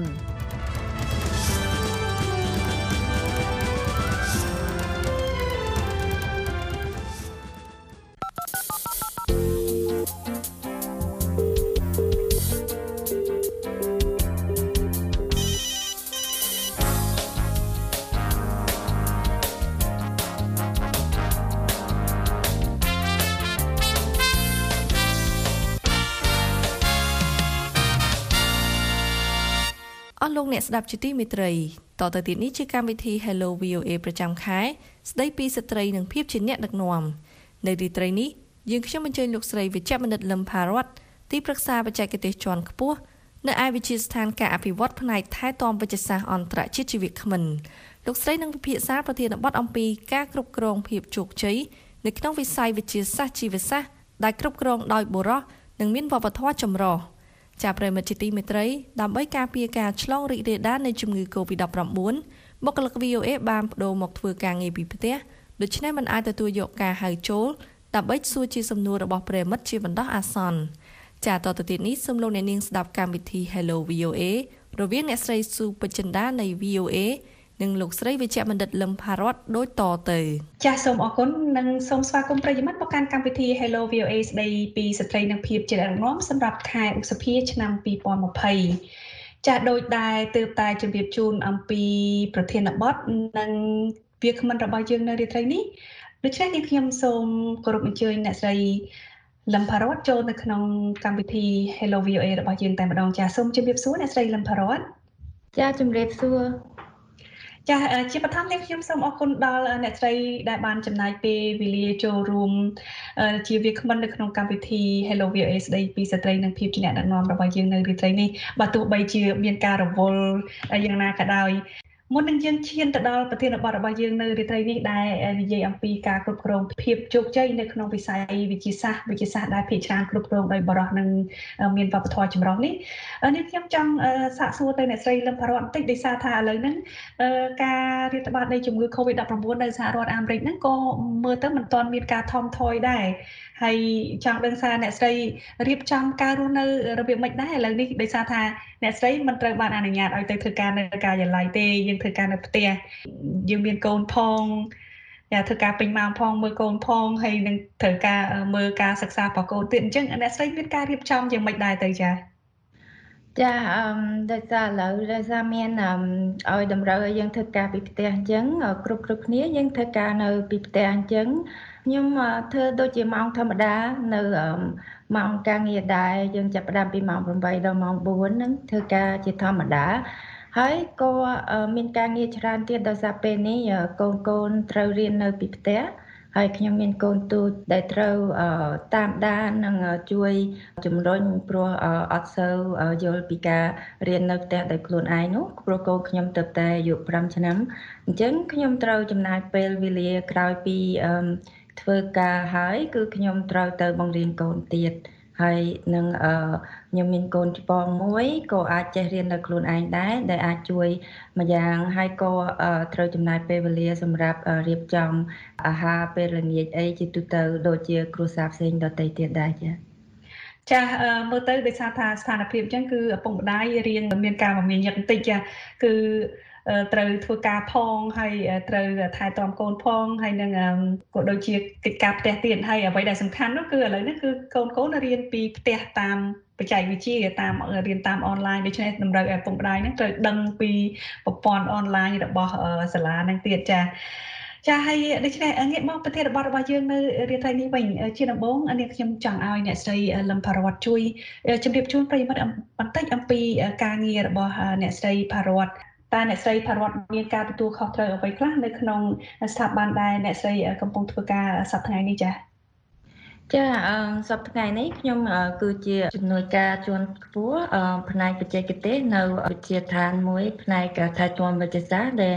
លោកអ្នកស្ដាប់ជាទីមេត្រីតទៅទៀតនេះជាកម្មវិធី Hello VOA ប្រចាំខែស្ដីពីស្ត្រីនិងភាពជាអ្នកដឹកនាំនៅរាត្រីនេះយើងខ្ញុំអញ្ជើញលោកស្រីវិជ្ជបណ្ឌិតលឹមផារ៉ាត់ទីប្រឹក្សាបច្ចេកទេសជាន់ខ្ពស់នៅឯវិទ្យាស្ថានការអភិវឌ្ឍផ្នែកថែទាំវិទ្យាសាស្ត្រអន្តរជាតិជីវគ្មិនលោកស្រីនឹងពិភាក្សាប្រធានបទអំពីការគ្រប់គ្រងភាពជោគជ័យនៅក្នុងវិស័យវិទ្យាសាស្ត្រជីវសាស្ត្រដែលគ្រប់គ្រងដោយបុរសនិងមានវប្បធម៌ចម្រុះជាប្រិមិត្តជាទីមេត្រីដើម្បីការពារការឆ្លងរីករាលដាលនៃជំងឺ Covid-19 បុគ្គលិក VOA បានប្តូរមកធ្វើការងារពីផ្ទះដូច្នេះមិនអាចទទួលយកការហៅចូលដើម្បីសួរជាសំណួររបស់ប្រិមិត្តជាបណ្ដោះអាសន្នចាតទៅទៀតនេះសូមលោកអ្នកនាងស្ដាប់កម្មវិធី Hello VOA រវាងអ្នកស្រីស៊ូពេជ្រចិន្តានៃ VOA និងលោកស្រីវិជ្ជបណ្ឌិតលឹមផារ៉ាត់ដូចតទៅចាសសូមអរគុណនិងសូមស្វាគមន៍ប្រិយមិត្តមកកាន់កម្មវិធី Hello VOA ស្ដីពីស្ត្រីនិងភាពជាអ្នកដឹកនាំសម្រាប់ខែឧសភាឆ្នាំ2020ចាសដោយដែលទើបតែជម្រាបជូនអំពីប្រធានបទនិងវាគ្មិនរបស់យើងនៅរាត្រីនេះដូច្នេះនាងខ្ញុំសូមគោរពអញ្ជើញអ្នកស្រីលឹមផារ៉ាត់ចូលនៅក្នុងកម្មវិធី Hello VOA របស់យើងតែម្ដងចាសសូមជម្រាបសួរអ្នកស្រីលឹមផារ៉ាត់ចាសជម្រាបសួរចាជាបឋមនេះខ្ញុំសូមអរគុណដល់អ្នកស្រីដែលបានចំណាយពេលវេលាចូលរួមជាវាគ្មិននៅក្នុងកម្មវិធី Hello VOA ស្ដីពីស្ត្រីនិងភាពជាអ្នកដឹកនាំរបស់យើងនៅរាត្រីនេះបើទោះបីជាមានការរវល់យ៉ាងណាក៏ដោយមុននឹងយើងឈានទៅដល់ប្រធានបទរបស់យើងនៅរាត្រីនេះដែលនិយាយអំពីការគ្រប់គ្រងភាពជោគជ័យនៅក្នុងវិស័យវិទ្យាសាស្ត្រដែលភាគច្រើនគ្រប់គ្រងដោយបរិសុទ្ធនិងមានវប្បធម៌ចម្រុះនេះនេះខ្ញុំចង់សាកសួរទៅអ្នកស្រីលឹមផារ៉ាត់បន្តិចដោយសារថាឥឡូវហ្នឹងការរាតត្បាតនៃជំងឺ Covid-19 នៅសហរដ្ឋអាមេរិកហ្នឹងក៏មើលទៅមិនទាន់មានការថមថយដែរហើយចង់ដឹងថាអ្នកស្រីរៀបចំការរស់នៅរបៀបម៉េចដែរឥឡូវនេះដោយសារថាអ្នកស្រីមិនត្រូវបានអនុញ្ញាតឲ្យទៅធ្វើការនៅការិយាល័យទេយើងធ្វើការនៅផ្ទះយើងមានកូនផងធ្វើការពេញម៉ោងផងមើលកូនផងហើយនឹងត្រូវការមើលការសិក្សារបស់កូនទៀតអញ្ចឹងអ្នកស្រីមានការរៀបចំយ៉ាងម៉េចដែរទៅចាចាដោយសារឥឡូវដោយសារមានឲ្យតម្រូវឲ្យយើងធ្វើការពីផ្ទះអញ្ចឹងគ្រប់គ្នាយើងធ្វើការនៅពីផ្ទះអញ្ចឹងខ្ញុំធ្វើដូចជាម៉ោងធម្មតានៅម៉ោងការងារដែរយើងចាប់ផ្ដើមពីម៉ោង8ដល់ម៉ោង4ហ្នឹងធ្វើការជាធម្មតាហើយក៏មានការងារច្រើនទៀតដោយសារពេលនេះកូនត្រូវរៀននៅពីផ្ទះហើយខ្ញុំមានកូនទូចដែលត្រូវតាមដាននិងជួយជំរុញព្រោះអត់សូវយល់ពីការរៀននៅផ្ទះដោយខ្លួនឯងនោះព្រោះកូនខ្ញុំទៅតែអាយុ5ឆ្នាំអញ្ចឹងខ្ញុំត្រូវចំណាយពេលវេលាក្រោយពីធ្វើការហើយគឺខ្ញុំត្រូវទៅបង្រៀនកូនទៀតហើយនឹងខ្ញុំមានកូនច្បងមួយក៏អាចចេះរៀននៅខ្លួនឯងដែរដែលអាចជួយម្យ៉ាងហើយក៏ត្រូវចំណាយពេលវេលាសម្រាប់រៀបចំអាហារពេលល្ងាចអីជាទូទៅដូចជាគ្រួសារផ្សេងដទៃទៀតដែរចាមើលទៅដោយសារថាស្ថានភាពអញ្ចឹងគឺឪពុកម្ដាយរៀងមានការមមាញឹកបន្តិចចាគឺត្រូវធ្វើការផងហើយត្រូវថែទាំកូនផងហើយនឹងក៏ដូចជាកិច្ចការផ្ទះទៀតហើយអ្វីដែលសំខាន់នោះគឺឥឡូវនេះគឺកូនរៀនពីផ្ទះតាមបច្ចេកវិទ្យាតាមរៀនតាមអនឡាញដូច្នេះតម្រូវឲ្យឪពុកម្ដាយហ្នឹងត្រូវដឹងពីប្រព័ន្ធអនឡាញរបស់សាលាហ្នឹងទៀតចាហើយដូច្នេះងាកមកប្រធានបទរបស់យើងនៅរាត្រីនេះវិញជាដំបូងនេះខ្ញុំចង់ឲ្យអ្នកស្រីលឹមផារ៉ាត់ជួយជម្រាបជូនប្រិយមិត្តបន្តិចអំពីការងាររបស់អ្នកស្រីផារ៉ាត់តើអ្នកស្រីផារ៉ាត់មានការទទួលខុសត្រូវអ្វីខ្លះនៅក្នុងស្ថាប័នដែលអ្នកស្រីកំពុងធ្វើការសប្តាហ៍ថ្ងៃនេះចាសប្តាហ៍ថ្ងៃនេះខ្ញុំគឺជាជំនួយការជាន់ខ្ពស់ផ្នែកបច្ចេកទេសនៅវិទ្យាស្ថានមួយផ្នែកថែទាំវិទ្យាសាស្ត្រដែល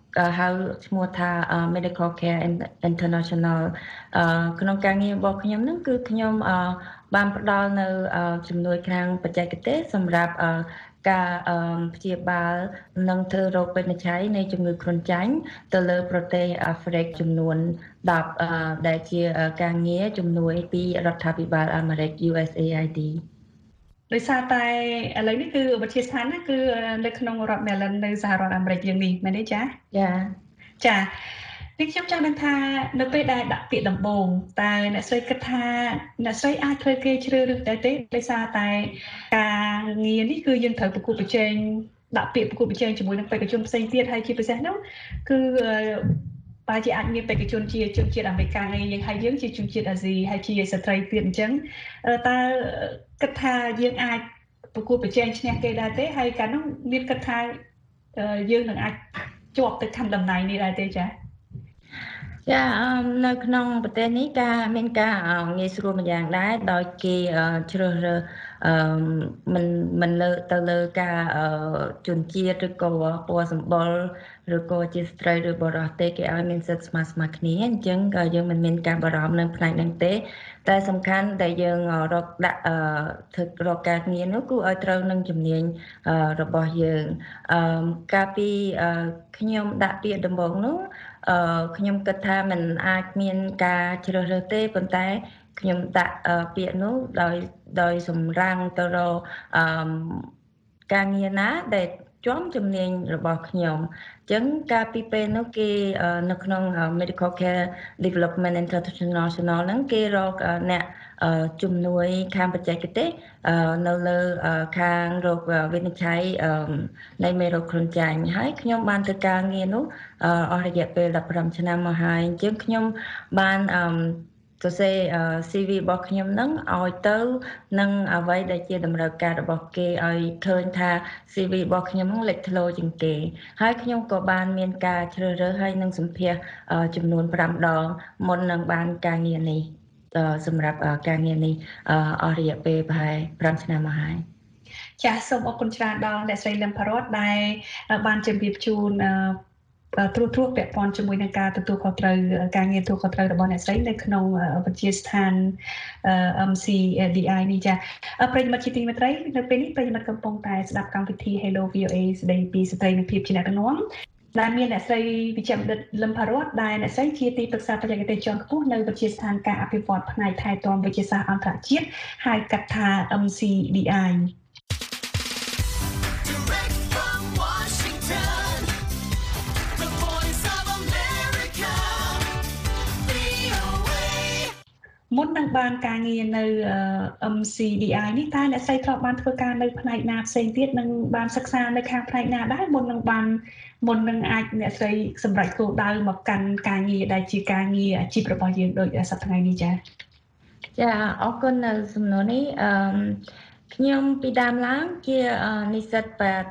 ហៅឈ្មោះថា Medical Care International ក្នុងការងាររបស់ខ្ញុំហ្នឹងគឺខ្ញុំបានផ្ដល់នៅជំនួយខាងបច្ចេកទេសសម្រាប់ការព្យាបាលនិងធ្វើរោគពេទ្យនិច្ឆ័យនៃជំងឺគ្រុនចាញ់ទៅលើប្រទេសអាហ្វ្រិកចំនួន10ដែលជាការងារជំនួយពីរដ្ឋាភិបាលអាមេរិក USAID ដោយសារតែឥឡូវនេះគឺវិទ្យាស្ថានណាគឺនៅក្នុងរដ្ឋ Maryland នៅសហរដ្ឋអាមេរិកយើងនេះមែនទេចា៎ចានេះខ្ញុំចង់ដឹងថានៅពេលដែលដាក់ពាក្យដំបូងតើអ្នកស្រីគិតថាអ្នកស្រីអាចធ្វើគេជ្រើសរើសទេដោយសារតែការងារនេះគឺយើងត្រូវប្រគល់ប្រជែងដាក់ពាក្យប្រគល់ប្រជែងជាមួយនឹងបេក្ខជនផ្សេងទៀតហើយជាពិសេសនោះគឺបើជាអាចមានបេក្ខជនជាជនជាតិអាមេរិកយើងហើយយើងជាជនជាតិអាស៊ីហើយជាស្ត្រីទៀតអញ្ចឹងតើគិតថាយើងអាចប្រគល់ប្រជែងឈ្នះគេដែរទេហើយកាលនោះមានគិតថាយើងនឹងអាចជាប់ទៅកាន់តំណែងនេះដែរទេចា៎ចានៅក្នុងប្រទេសនេះមានការងាយស្រួលម្យ៉ាងដែរដោយគេជ្រើសរើសមិនលើទៅលើការជនជាតិឬក៏ពណ៌សម្បុរឬក៏ជាស្ត្រីឬបុរសទេគេឲ្យមានសិទ្ធិស្មើគ្នាអញ្ចឹងយើងមិនមានការបារម្ភនៅផ្នែកហ្នឹងទេតែសំខាន់ដែលយើងធ្វើរកការងារនោះគឺឲ្យត្រូវនឹងជំនាញរបស់យើងកាលពីខ្ញុំដាក់ពាក្យដំបូងនោះខ្ញុំគិតថាมันអាចមានការជ្រើសរើសទេប៉ុន្តែខ្ញុំដាក់ពាក្យនោះដោយសម្រាំងទៅរកការងារណាដែលជំនាញរបស់ខ្ញុំអញ្ចឹងកាលពីពេលនោះគេនៅក្នុង Medical Care Development International ហ្នឹងគេរកអ្នកជំនួយខាងបច្ចេកទេសនៅលើខាងរោគវិនិច្ឆ័យនៃមេរោគគ្រុនចាញ់ហើយខ្ញុំបានធ្វើការងារនោះអស់រយៈពេល15ឆ្នាំមកហើយអញ្ចឹងខ្ញុំបានសរសេរ CV របស់ខ្ញុំនឹងឲ្យទៅនឹងអ្វីដែលជាតម្រូវការរបស់គេឲ្យឃើញថា CV របស់ខ្ញុំនឹងលេចធ្លោជាងគេហើយខ្ញុំក៏បានមានការជ្រើសរើសហើយនឹងសម្ភាសចំនួន5ដងមុននឹងបានការងារនេះសម្រាប់ការងារនេះអស់រយៈពេលប្រហែល5ឆ្នាំមកហើយចាសសូមអរគុណច្រើនដល់អ្នកស្រីលឹមផារ៉ាត់ដែលបានជម្រាបជូនត្រួសពាក់ព័ន្ធជាមួយនឹងការទទួលខុសត្រូវការងារទទួលខុសត្រូវរបស់អ្នកស្រីនៅក្នុងវិទ្យាស្ថាន MCDI នេះចាប្រិយមិត្តជាទីមេត្រីនៅពេលនេះប្រិយមិត្តកំពុងតែស្ដាប់កម្មវិធី Hello VOA ស្ដីពីស្ត្រីនិងភាពជាអ្នកដឹកនាំដែលមានអ្នកស្រីវិជ្ជបណ្ឌិតលឹមផារ៉ាត់ដែលអ្នកស្រីជាទីប្រឹក្សាបច្ចេកទេសជាន់ខ្ពស់នៅវិទ្យាស្ថានការអភិវឌ្ឍផ្នែកថែទាំវិទ្យាសាស្ត្រអន្តរជាតិហៅកាត់ថា MCDIមុននឹងបានការងារនៅ MCDI នេះតើអ្នកស្រីធ្លាប់បានធ្វើការនៅផ្នែកណាផ្សេងទៀតនិងបានសិក្សានៅខាងផ្នែកណាដែរមុននឹងអាចអ្នកស្រីសម្រេចគោលដៅមកកាន់ការងារដែលជាការងារអាជីពរបស់យើងដូចសប្តាហ៍ថ្ងៃនេះចា៎ចាអរគុណនៅសំណួរនេះខ្ញុំពីដើមឡើងជានិស្សិត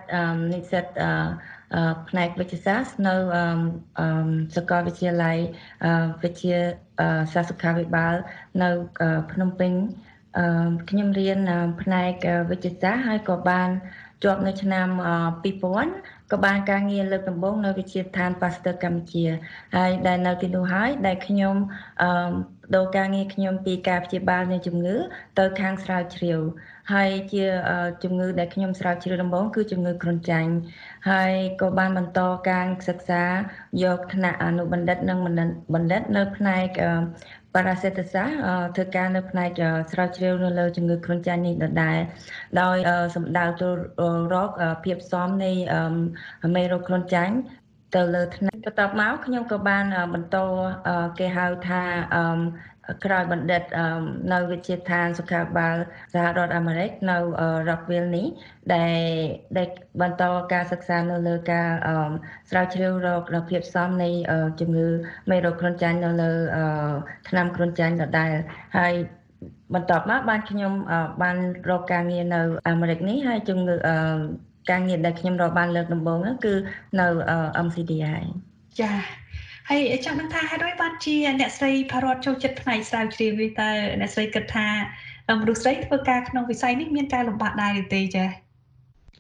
ផ្នែកវិទ្យាសាស្ត្រនៅសាកលវិទ្យាល័យវិទ្យាសាស្ត្រសុខាភិបាលនៅភ្នំពេញខ្ញុំរៀនផ្នែកវិទ្យាសាស្ត្រហើយក៏បានជាប់នៅឆ្នាំ2000ក៏បានការងារលើកដំបូងនៅវិទ្យាស្ថាន Pasteur កម្ពុជាហើយដែលនៅទីនោះហើយដែលខ្ញុំដូរការងារខ្ញុំពីការព្យាបាលនៃជំងឺទៅខាងស្រាវជ្រាវហើយជាជំងឺដែលខ្ញុំស្រាវជ្រាវដំបូងគឺជំងឺគ្រុនចាញ់ហើយក៏បានបន្តការសិក្សាយកថ្នាក់អនុបណ្ឌិតនិងបណ្ឌិតនៅផ្នែកប៉ារ៉ាសេតសាស្ត្រធ្វើការនៅផ្នែកស្រាវជ្រាវនៅលើជំងឺគ្រុនចាញ់នេះដដែលដោយសម្ដៅទៅរកភាពសមនៃមេរោគគ្រុនចាញ់ទៅលើថ្នាក់បន្ទាប់មកខ្ញុំក៏បានបន្តគេហៅថាក្រោយបណ្ឌិតនៅវិទ្យាស្ថានសុខាភិបាលសហរដ្ឋអាមេរិកនៅ Rockville នេះដែលបន្តការសិក្សានៅលើការស្រាវជ្រាវរកភាពសមនៃជំងឺមេរោគគ្រុនចាញ់នៅលើថ្នាំគ្រុនចាញ់ដដែលហើយបន្ទាប់មកបានខ្ញុំបានរកការងារនៅអាមេរិកនេះហើយជំងឺការងារដែលខ្ញុំរកបានលើកដំបូងហ្នឹងគឺនៅ MCDI ចាហើយចង់ដឹងថាហេតុអ្វីបានជាអ្នកស្រីផារ៉ាត់ចូលចិត្តផ្នែកស្រាវជ្រាវនេះតើអ្នកស្រីគិតថាមនុស្សស្រីធ្វើការក្នុងវិស័យនេះមានការលំបាកដែរទេចា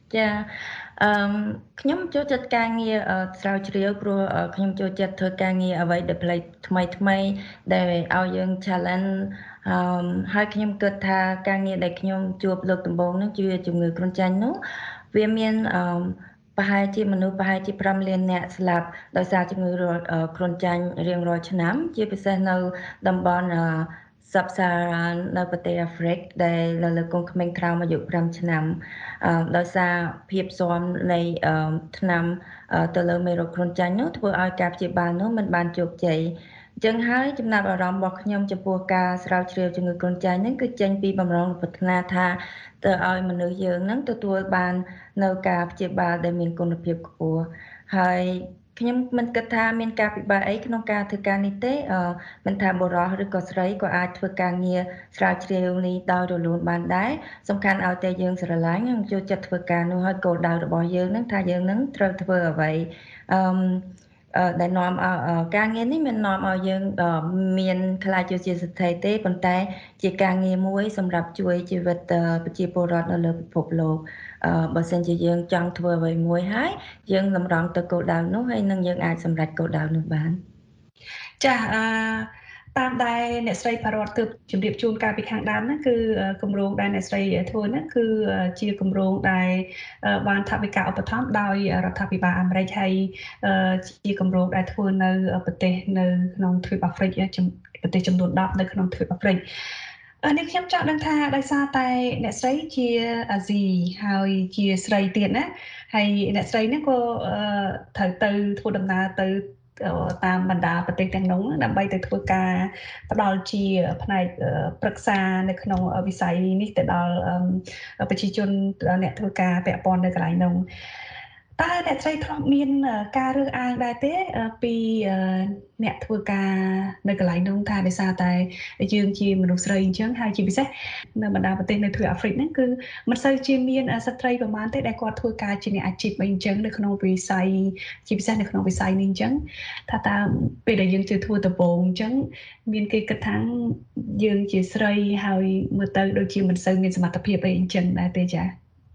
ចាខ្ញុំចូលចិត្តការងារស្រាវជ្រាវព្រោះខ្ញុំចូលចិត្តធ្វើការងារអ្វីដែលប្លែកថ្មីដែលឲ្យយើង challenge ហើយខ្ញុំគិតថាការងារដែលខ្ញុំជួបលើកដំបូងហ្នឹងជាជំងឺគ្រុនចាញ់នោះវាមានប្រហែលជាមនុស្សប្រហែលជា5លានអ្នកស្លាប់ដោយសារជំងឺគ្រុនចាញ់រៀងរាល់ឆ្នាំជាពិសេសនៅតំបន់Sub-Saharan នៅប្រទេសអាហ្វ្រិកដែលលើកូនក្មេងក្រោមអាយុ5ឆ្នាំដោយសារភាពស៊ាំនៃថ្នាំទៅលើមេរោគគ្រុនចាញ់នោះធ្វើឲ្យការព្យាបាលនោះមិនបានជោគជ័យអញ្ចឹងហើយចំណាប់អារម្មណ៍របស់ខ្ញុំចំពោះការស្រាវជ្រាវជំងឺគ្រុនចាញ់ហ្នឹងគឺចេញពីបំរុងប្រាថ្នាថាទៅឲ្យមនុស្សយើងហ្នឹងទទួលបាននៅការព្យាបាលដែលមានគុណភាពខ្ពស់ហើយខ្ញុំមិនគិតថាមានការពិបាកអីក្នុងការធ្វើការនេះទេមិនថាបុរសឬក៏ស្រីក៏អាចធ្វើការងារស្រាវជ្រាវនេះដោយរលូនបានដែរសំខាន់ឲ្យតែយើងស្រឡាញ់និងចូលចិត្តធ្វើការនោះហើយគោលដៅរបស់យើងនឹងថាយើងនឹងត្រូវធ្វើអ្វីដែលនាំឲ្យការងារនេះមិននាំឲ្យយើងមានខ្លាចជាស្ថិរទេប៉ុន្តែជាការងារមួយសម្រាប់ជួយជីវិតប្រជាពលរដ្ឋនៅលើពិភពលោកបើសិនជាយើងចង់ធ្វើអ្វីមួយហើយយើងតម្រង់ទៅគោលដៅនោះហើយនឹងយើងអាចសម្រេចគោលដៅនោះបានចាតាមដែលអ្នកស្រីផារ៉ាត់ទើបជម្រាបជូនកាលពីខាងដើមហ្នឹងគឺគម្រោងដែលអ្នកស្រីធ្វើហ្នឹងគឺជាគម្រោងដែលបានថវិកាឧបត្ថម្ភដោយរដ្ឋាភិបាលអាមេរិកហើយជាគម្រោងដែលធ្វើនៅប្រទេសនៅក្នុងទ្វីបអាហ្វ្រិកប្រទេសចំនួន10នៅក្នុងទ្វីបអាហ្វ្រិកនេះខ្ញុំចង់ដឹងថាដោយសារតែអ្នកស្រីជាអាស៊ីហើយជាស្រីទៀតណាហើយអ្នកស្រីហ្នឹងក៏ត្រូវទៅធ្វើដំណើរទៅតាមបណ្ដាប្រទេសទាំងនោះដើម្បីទៅធ្វើការផ្ដល់ជាផ្នែកប្រឹក្សានៅក្នុងវិស័យនេះទៅដល់ប្រជាជនអ្នកធ្វើការពាក់ព័ន្ធនៅកន្លែងនោះតើអ្នកស្រីធ្លាប់មានការរើសអើងដែរទេពីអ្នកធ្វើការនៅកន្លែងនោះថាដោយសារតែយើងជាមនុស្សស្រីអញ្ចឹងហើយជាពិសេសនៅបណ្ដាប្រទេសនៅទ្វីបអាហ្វ្រិកហ្នឹងគឺមិនសូវជាមានស្ត្រីប្រហែលទេដែលគាត់ធ្វើការជាអ្នកអាជីពអីអញ្ចឹងនៅក្នុងវិស័យជាពិសេសនៅក្នុងវិស័យនេះអញ្ចឹងថាតើពេលដែលយើងធ្វើដំបូងអញ្ចឹងមានគេគិតថាយើងជាស្រីហើយមើលទៅដូចជាមិនសូវមានសមត្ថភាពអីអញ្ចឹងដែរទេចា៎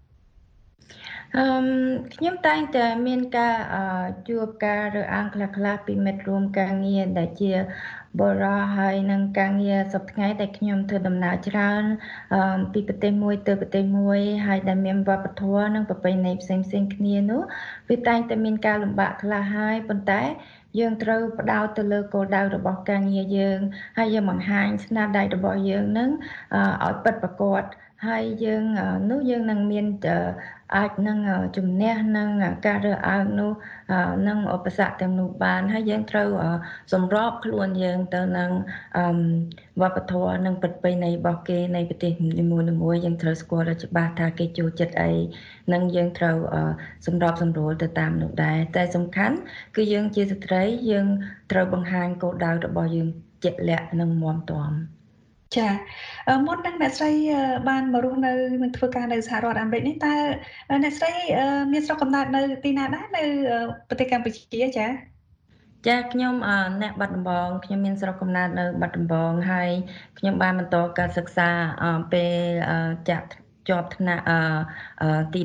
ខ្ញុំតែងតែមានការជួបការរើសអើងខ្លះពីមិត្តរួមការងារដែលជាបរិយាហើយនឹងការងារសប្តាហ៍ថ្ងៃដែលខ្ញុំធ្វើដំណើរច្រើនពីប្រទេសមួយទៅប្រទេសមួយហើយដែលមានវប្បធម៌និងប្រពៃណីផ្សេងៗគ្នានោះវាតែងតែមានការលំបាកខ្លះហើយប៉ុន្តែយើងត្រូវផ្ដោតទៅលើគោលដៅរបស់ការងារយើងហើយយើងបង្ហាញស្នាដៃរបស់យើងនឹងឲ្យពិតប្រាកដហើយយើងនោះយើងនឹងមានអាចនឹងជំនះនឹងការរើសអើងនោះនឹងឧបសគ្គទាំងនោះបានហើយយើងត្រូវសម្របខ្លួនយើងទៅនឹងវប្បធម៌និងប្រពៃណីរបស់គេនៃប្រទេសនីមួយៗយើងត្រូវស្គាល់ឲ្យច្បាស់ថាគេចូលចិត្តអីនិងយើងត្រូវសម្របសម្រួលទៅតាមនោះដែរតែសំខាន់គឺយើងជាស្ត្រីយើងត្រូវបង្ហាញគោលដៅរបស់យើងជាក់លាក់និងមាំទាំចាមុននឹងអ្នកស្រីបានមករស់នៅនឹងធ្វើការនៅសហរដ្ឋអាមេរិកនេះតើអ្នកស្រីមានស្រុកកំណើតនៅទីណាដែរនៅប្រទេសកម្ពុជាចាចាខ្ញុំអ្នកបាត់ដំបងខ្ញុំមានស្រុកកំណើតនៅបាត់ដំបងហើយខ្ញុំបានបន្តការសិក្សាពេលចាក់ជាប់ថ្នាក់ទី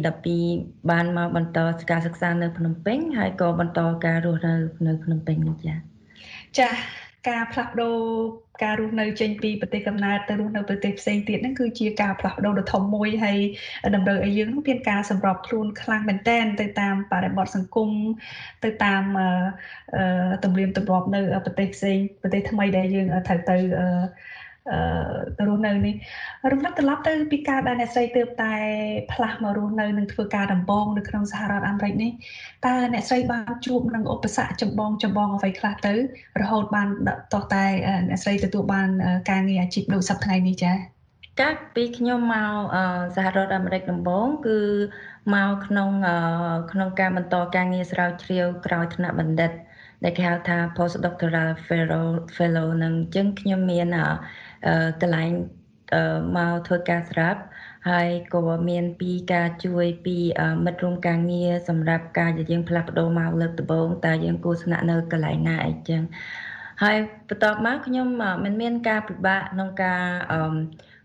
12បានមកបន្តការសិក្សានៅភ្នំពេញហើយក៏បន្តការរស់នៅភ្នំពេញនេះចាការផ្លាស់ប្ដូរការរស់នៅចេញពីប្រទេសកំណើតទៅរស់នៅប្រទេសផ្សេងទៀតហ្នឹងគឺជាការផ្លាស់ប្ដូរដ៏ធំមួយហើយតម្រូវឲ្យយើងមានការសម្របខ្លួនខ្លាំងមែនទែនទៅតាមបរិបទសង្គមទៅតាមទំនៀមទម្លាប់នៅប្រទេសផ្សេងប្រទេសថ្មីដែលយើងត្រូវទៅរស់នៅនេះរំលឹកត្រឡប់ទៅពីការដែលអ្នកស្រីទើបតែផ្លាស់មករស់នៅនឹងធ្វើការដំបូងនៅក្នុងសហរដ្ឋអាមេរិកនេះតើអ្នកស្រីបានជួបនឹងឧបសគ្គចម្បងអ្វីខ្លះទៅរហូតបានតោះតែអ្នកស្រីទទួលបានការងារអាជីពដូចសប្តាហ៍នេះចា៎កាលពីខ្ញុំមកសហរដ្ឋអាមេរិកដំបូងគឺមកក្នុងការបន្តការងារស្រាវជ្រាវក្រោយថ្នាក់បណ្ឌិតដែលគេហៅថា postdoctoral fellow នឹងអញ្ចឹងខ្ញុំមានកន្លែងមកធ្វើការស្រាប់ហើយក៏មានពីការជួយពីមិត្តរួមការងារសម្រាប់ការដែលយើងផ្លាស់ប្ដូរមកលើកដំបូងតើយើងគួរស្នាក់នៅកន្លែងណាអីចឹងហើយបន្ទាប់មកខ្ញុំមិនមានការពិបាកក្នុងការ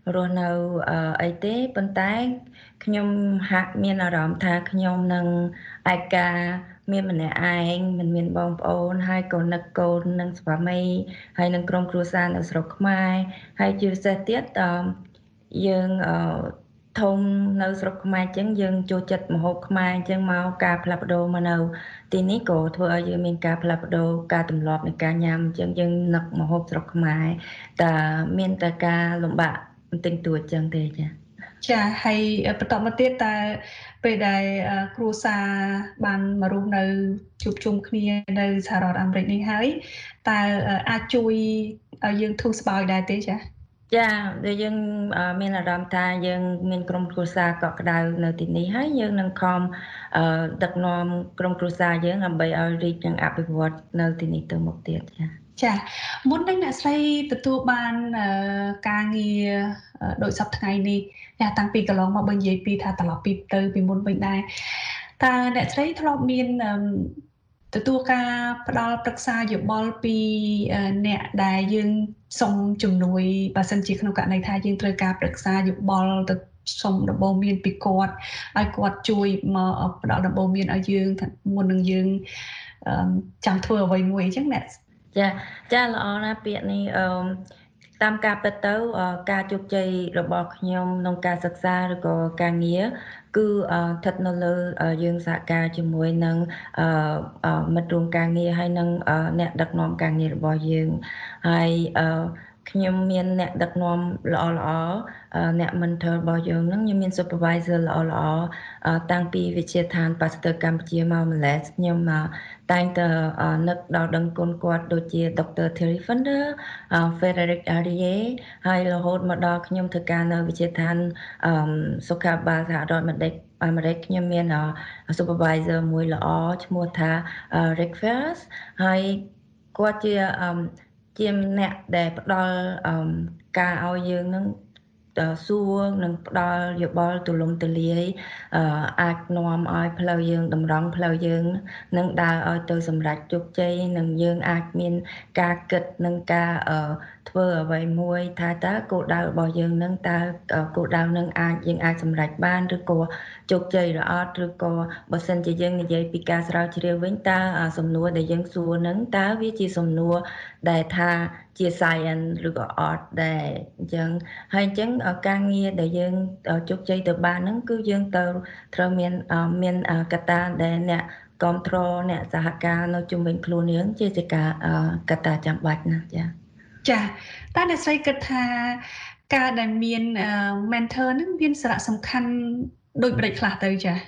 រស់នៅអីទេប៉ុន្តែខ្ញុំហាក់មានអារម្មណ៍ថាខ្ញុំនឹងឯកាមានម្នាក់ឯងមិនមានបងប្អូនហើយក៏នឹកកូននិងស្វាមីហើយនឹងក្រុមគ្រួសារនៅស្រុកខ្មែរហើយជាពិសេសទៀតយើងធំនៅស្រុកខ្មែរអញ្ចឹងយើងចូលចិត្តម្ហូបខ្មែរអញ្ចឹងមកការផ្លាស់ប្ដូរមកនៅទីនេះក៏ធ្វើឲ្យយើងមានការផ្លាស់ប្ដូរការទម្លាប់នៃការញ៉ាំអញ្ចឹងយើងនឹកម្ហូបស្រុកខ្មែរតែមានតែការលំបាកបន្តិចតួចអញ្ចឹងទេចាហើយបន្តមកទៀតតើពេលដែលគ្រួសារបានមករស់នៅជួបជុំគ្នានៅសហរដ្ឋអាមេរិកនេះហើយតើអាចជួយឲ្យយើងធូរស្បើយដែរទេចាដែលយើងមានអារម្មណ៍ថាយើងមានក្រុមគ្រួសារកក់ក្ដៅនៅទីនេះហើយយើងនឹងខំដឹកនាំក្រុមគ្រួសារយើងដើម្បីឲ្យរីកនិងអភិវឌ្ឍនៅទីនេះទៅមុខទៀតចាមុននឹងអ្នកស្រីទទួលបានការងារដោយសប្តាហ៍ថ្ងៃនេះតាំងពីកន្លងមកបើនិយាយពីថាត្រឡប់ពីមុនវិញដែរតើអ្នកស្រីធ្លាប់មានទទួលការផ្ដល់ប្រឹក្សាយោបល់ពីអ្នកដែលយើងសុំជំនួយបើសិនជាក្នុងករណីថាយើងត្រូវការប្រឹក្សាយោបល់ទៅសុំដំបូន្មានពីគាត់ឲ្យគាត់ជួយមកផ្ដល់ដំបូន្មានឲ្យយើងមុននឹងយើងចាំធ្វើអ្វីមួយអញ្ចឹងអ្នកចាល្អណាស់ពាក្យនេះតាមការពិតទៅការជោគជ័យរបស់ខ្ញុំក្នុងការសិក្សាឬក៏ការងារគឺស្ថិតនៅលើយើងសហការជាមួយនឹងមិត្តរួមការងារហើយនឹងអ្នកដឹកនាំការងាររបស់យើងហើយខ្ញុំមានអ្នកដឹកនាំល្អអ្នក mentor របស់យើងនឹងខ្ញុំមាន supervisor ល្អតាំងពីវិទ្យាឋាន Pasteur កម្ពុជាមកម្លេះខ្ញុំតែងតែនឹកដល់ដឹងគុណគាត់ដូចជា Dr. Thierry Fender Frederick Arié ហើយរហូតមកដល់ខ្ញុំធ្វើការនៅវិទ្យាឋានសុខាភិបាលសហរដ្ឋអាមេរិកខ្ញុំមាន supervisor មួយល្អឈ្មោះថា Rick Ferris ហើយគាត់ជាអ្នកដែលផ្ដល់ការឲ្យយើងនឹងសួរនិងផ្ដល់យោបល់ទូលំទូលាយអាចនាំឲ្យផ្លូវយើងតម្រង់ផ្លូវយើងនឹងដើរឲ្យទៅសម្រេចជោគជ័យនិងយើងអាចមានការគិតនិងការធ្វើអ្វីមួយថាតើគោលដៅរបស់យើងនឹងតើគោលដៅនឹងយើងអាចសម្រេចបានឬក៏ជោគជ័យឬអត់ឬក៏បើសិនជាយើងនិយាយពីការស្រាវជ្រាវវិញតើសំណួរដែលយើងសួរនឹងតើវាជាសំណួរដែលថាជា science ឬក៏ art ដែរអញ្ចឹងហើយអញ្ចឹងការងារដែលយើងជោគជ័យទៅបានហ្នឹងគឺយើងត្រូវមានកត្តាដែលអ្នកគ្រប់គ្រងអ្នកសហការនៅជុំវិញខ្លួនយើងជាការកត្តាចាំបាច់ណាចាតើអ្នកស្រីគិតថាការដែលមាន mentor ហ្នឹងមានសារៈសំខាន់ដូចម្តេចខ្លះទៅការ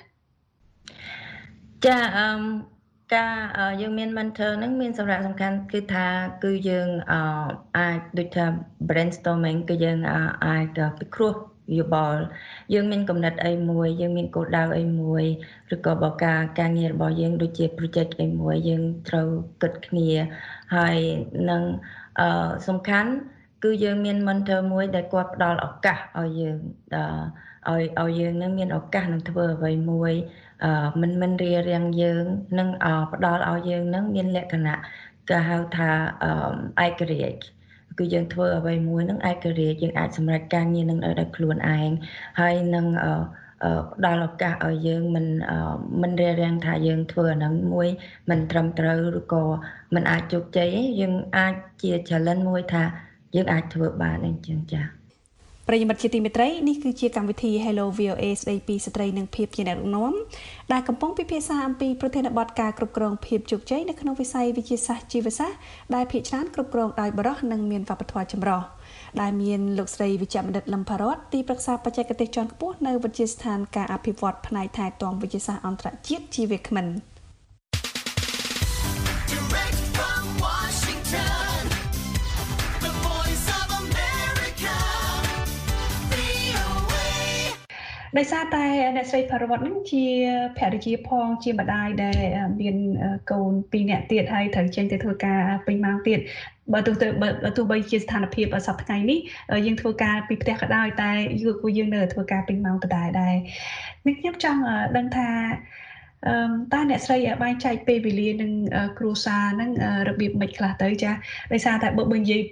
យើងមាន mentor ហ្នឹងមានសារៈសំខាន់គឺថាគឺយើងអាចដូចថា brainstorming គឺយើងអាចពិគ្រោះយោបល់យើងមានគំនិតអីមួយយើងមានគោលដៅអីមួយឬក៏បើការងាររបស់យើងដូចជា project អីមួយយើងត្រូវគិតគ្នាហើយនឹងសំខាន់គឺយើងមាន mentor មួយដែលគាត់ផ្ដល់ឱកាសឲ្យយើងឲ្យយើងនឹងមានឱកាសនឹងធ្វើអ្វីមួយមិនរារាំងយើងនឹងផ្ដល់ឲ្យយើងនឹងមានលក្ខណៈគេហៅថាឯករាជ្យគឺយើងធ្វើអ្វីមួយនឹងឯករាជ្យយើងអាចសម្រេចការងារនឹងដោយខ្លួនឯងហើយនឹងផ្ដល់ឱកាសឲ្យយើងមិនរារាំងថាយើងធ្វើអាហ្នឹងមួយមិនត្រឹមត្រូវឬក៏មិនអាចជោគជ័យយើងអាចជា challenge មួយថាយើងអាចធ្វើបានអញ្ចឹងចា៎ប្រិយមិត្តជាទីមេត្រីនេះគឺជាកម្មវិធី Hello VOA ស្ដីពីស្ត្រីនិងភាពជាអ្នកដឹកនាំដែលកំពុងពិភាក្សាអំពីប្រធានបទការគ្រប់គ្រងភាពជោគជ័យនៅក្នុងវិស័យវិទ្យាសាស្ត្រជីវសាស្ត្រដែលភាគច្រើនគ្រប់គ្រងដោយបុរសនិងមានវប្បធម៌ចម្រុះដែលមានលោកស្រីវិជ្ជបណ្ឌិតលឹមផារ៉ាត់ទីប្រឹក្សាបច្ចេកទេសជាន់ខ្ពស់នៅវិទ្យាស្ថានការអភិវឌ្ឍផ្នែកថែទាំវិទ្យាសាស្ត្រអន្តរជាតិជីវគ្មិនដោយសារតែអ្នកស្រីផារ៉ាត់នឹងជាភរិយាផងជាម្ដាយដែលមានកូន2នាក់ទៀតហើយត្រូវចេញទៅធ្វើការពេញម៉ោងទៀតបើទោះបីជាស្ថានភាពសប្តាហ៍ថ្ងៃនេះយើងធ្វើការពីផ្ទះក៏ដោយតែយើងនៅធ្វើការពេញម៉ោងដដែលដែរនេះខ្ញុំចង់ដឹងថាតើអ្នកស្រីបែងចែកពេលវេលានឹងគ្រួសារនឹងរបៀបម៉េចខ្លះទៅចាដោយសារតែបើនិយាយ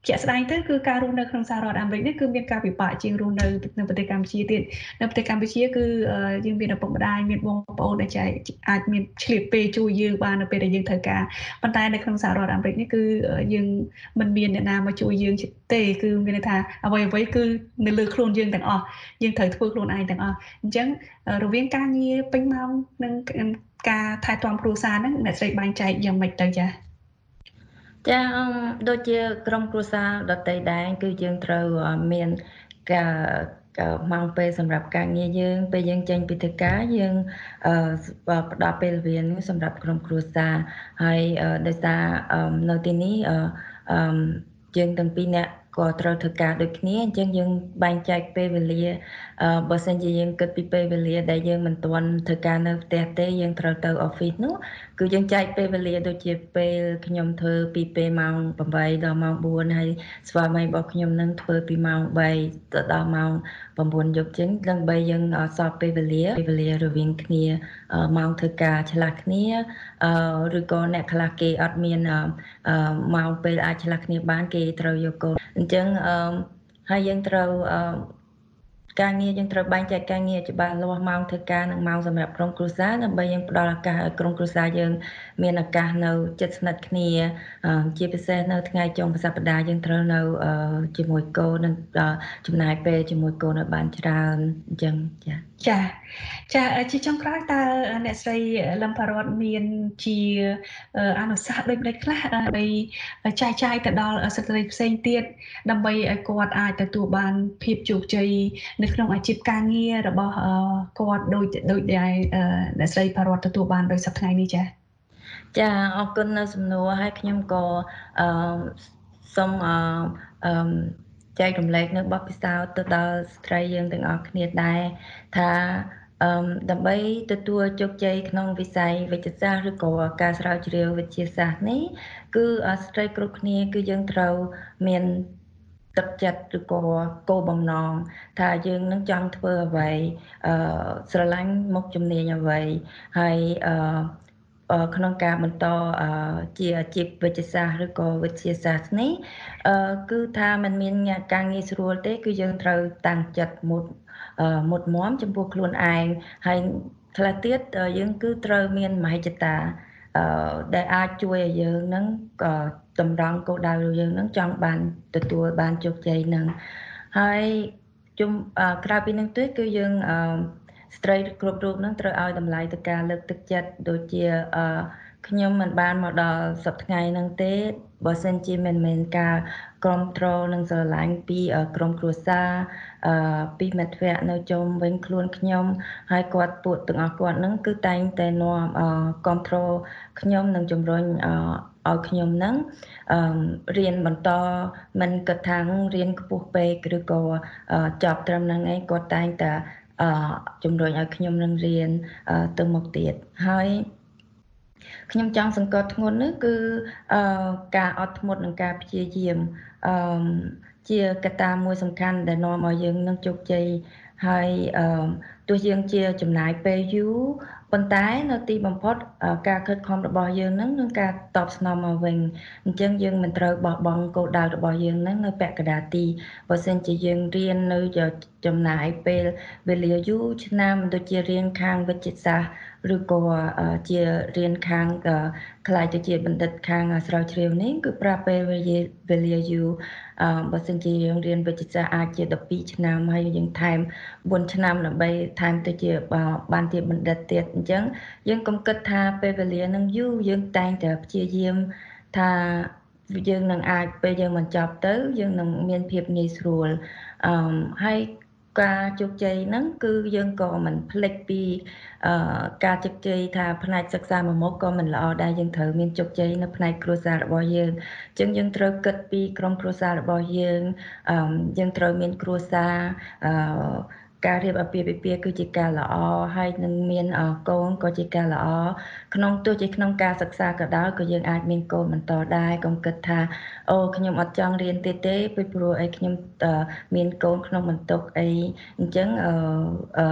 ជាក់ស្ដែងទៅគឺការរស់នៅក្នុងសហរដ្ឋអាមេរិកនេះគឺមានការពិបាកជាងរស់នៅប្រទេសកម្ពុជាទៀតនៅប្រទេសកម្ពុជាគឺយើងមានឪពុកម្ដាយមានបងប្អូនដែលអាចមានឆ្លៀតពេលជួយយើងបាននៅពេលដែលយើងត្រូវការប៉ុន្តែនៅក្នុងសហរដ្ឋអាមេរិកនេះគឺយើងមិនមានអ្នកណាមកជួយយើងទេគឺមានន័យថាអ្វីៗគឺនៅលើខ្លួនយើងទាំងអស់យើងត្រូវធ្វើខ្លួនឯងទាំងអស់អញ្ចឹងរវាងការងារពេញម៉ោងនិងការថែទាំគ្រួសារហ្នឹងអ្នកស្រីបែងចែកយ៉ាងម៉េចទៅចា៎ចាដូចជាក្រុមគ្រួសារដទៃដែរគឺយើងត្រូវមានការម៉ោងពេលសម្រាប់ការងារយើងពេលយើងចេញពីធ្វើការយើងផ្ដល់ពេលវេលាសម្រាប់ក្រុមគ្រួសារហើយដោយសារនៅទីនេះយើងទាំងពីរនាក់ក៏ត្រូវធ្វើការដូចគ្នាអញ្ចឹងយើងបែងចែកពេលវេលាបើសិនជាយើងគិតពីពេលវេលាដែលយើងមិនទាន់ធ្វើការនៅផ្ទះទេយើងត្រូវទៅ office នោះគឺយើងចែកពេលវេលាដូចជាពេលខ្ញុំធ្វើពីពេលម៉ោង8ដល់ម៉ោង4ហើយស្វាមីរបស់ខ្ញុំនឹងធ្វើពីម៉ោង3ទៅដល់ម៉ោង9យប់ចឹងដើម្បីយើងសល់ពេលវេលារវាងគ្នាម៉ោងធ្វើការឆ្លាស់គ្នាឬក៏អ្នកខ្លះគេអត់មានម៉ោងពេលអាចឆ្លាស់គ្នាបានគេត្រូវយកកូនអញ្ចឹងហើយយើងត្រូវការងារយើងត្រូវបែងចែកការងារច្បាស់លាស់ម៉ោងធ្វើការនិងម៉ោងសម្រាប់ក្រុមគ្រួសារដើម្បីយើងផ្ដល់ឱកាសឲ្យក្រុមគ្រួសារយើងមានឱកាសនៅជិតស្និទ្ធគ្នាជាពិសេសនៅថ្ងៃចុងសប្តាហ៍យើងត្រូវនៅជាមួយកូននិងចំណាយពេលជាមួយកូនឲ្យបានច្រើនអញ្ចឹងចាជាចុងក្រោយតើអ្នកស្រីលឹមផារ៉ាត់មានជាអនុសាសន៍ដូចម្ដេចខ្លះដើម្បីចែកចាយទៅដល់ស្ត្រីផ្សេងទៀតដើម្បីឲ្យគាត់អាចទទួលបានភាពជោគជ័យនៅក្នុងអាជីពការងាររបស់គាត់ដូចដែលអ្នកស្រីផារ៉ាត់ទទួលបានដោយសប្តាហ៍នេះចាអរគុណនៅសំណួរហើយខ្ញុំក៏សូមចែករំលែកនៅបទពិសោធន៍ទៅដល់ស្ត្រីយើងទាំងអស់គ្នាដែរថាដើម្បីទទួលជោគជ័យក្នុងវិស័យវិទ្យាសាស្ត្រឬក៏ការស្រាវជ្រាវវិទ្យាសាស្ត្រនេះគឺស្ត្រីគ្រប់គ្នាគឺយើងត្រូវមានទឹកចិត្តឬក៏គោលបំណងថាយើងនឹងចង់ធ្វើអ្វីស្រឡាញ់មុខជំនាញអ្វីហើយក្នុងការបន្តជាអាជីពវិទ្យាសាស្ត្រឬក៏វិទ្យាសាស្ត្រនេះគឺថាมันមានការងារស្រួលទេគឺយើងត្រូវតាំងចិត្តមុតមាំចំពោះខ្លួនឯងហើយខ្លះទៀតយើងគឺត្រូវមានមហិច្ឆតាដែលអាចជួយឲ្យយើងនឹងតម្រង់គោលដៅយើងនឹងចង់បានទទួលបានជោគជ័យនឹងហើយក្រៅពីនឹងទៀតគឺយើងស្ត្រីគ្រប់រូបនឹងត្រូវឲ្យតម្លៃទៅការលើកទឹកចិត្តដូចជាខ្ញុំមិនបានមកដល់សប្តាហ៍ថ្ងៃហ្នឹងទេបើសិនជាមិនមែនការគ្រប់គ្រងនិងស្រឡាញ់ពីក្រុមគ្រួសារពីមិត្តភ័ក្តិនៅជុំវិញខ្លួនខ្ញុំហើយគាត់ពួកទាំងអស់គាត់ហ្នឹងគឺតែងតែនាំគ្រប់គ្រងខ្ញុំនិងជំរុញឲ្យខ្ញុំហ្នឹងរៀនបន្តមិនគិតថារៀនខ្ពស់ពេកឬក៏ចប់ត្រឹមហ្នឹងឯងគាត់តែងតែជំរុញឲ្យខ្ញុំនឹងរៀនទៅមុខទៀតហើយខ្ញុំចង់សង្កត់ធ្ងន់នោះគឺការអត់ធ្មត់និងការព្យាយាមជាកត្តាមួយសំខាន់ដែលនាំឲ្យយើងនឹងជោគជ័យហើយទោះយើងជាចំណាយពេលយូរប៉ុន្តែនៅទីបំផុតការខិតខំរបស់យើងនឹងការតបស្នងមកវិញអញ្ចឹងយើងមិនត្រូវបោះបង់គោលដៅរបស់យើងនឹងនៅពាក់កណ្ដាលទីបើសិនជាយើងរៀននៅចំណាយពេលវេលាយូរឆ្នាំដូចជារៀនខាងវិទ្យាសាស្ត្រឬក៏ជារៀនខាងខ្លាយទៅជាបណ្ឌិតខាងស្រាវជ្រាវនេះគឺប្រើពេលវេលាយូរបើសិនជាយើងរៀនវិទ្យាសាស្ត្រអាចជា12ឆ្នាំហើយយើងថែម4ឆ្នាំដើម្បីថែមទៅជាបានជាបណ្ឌិតទៀតអញ្ចឹងយើងកុំគិតថាពេលវេលានឹងយូរយើងតែងតែព្យាយាមថាយើងនឹងអាចពេលយើងបញ្ចប់ទៅយើងនឹងមានភាពងាយស្រួលហើយការជោគជ័យហ្នឹងគឺយើងក៏មិនភ្លេចពីការជោគជ័យថាផ្នែកសិក្សាមួយមុខក៏មិនល្អដែរយើងត្រូវមានជោគជ័យនៅផ្នែកគ្រួសាររបស់យើងអញ្ចឹងយើងត្រូវគិតពីក្រុមគ្រួសាររបស់យើងយើងត្រូវមានគ្រួសារការរៀបអាពាហ៍ពិពាហ៍គឺជាការល្អហើយនឹងមានកូនក៏ជាការល្អក្នុងទោះជាក្នុងការសិក្សាក៏ដោយក៏យើងអាចមានកូនបន្តដែរកុំគិតថាអូខ្ញុំអត់ចង់រៀនទៀតទេពីព្រោះអីខ្ញុំមានកូនក្នុងបន្ទុកអីអញ្ចឹង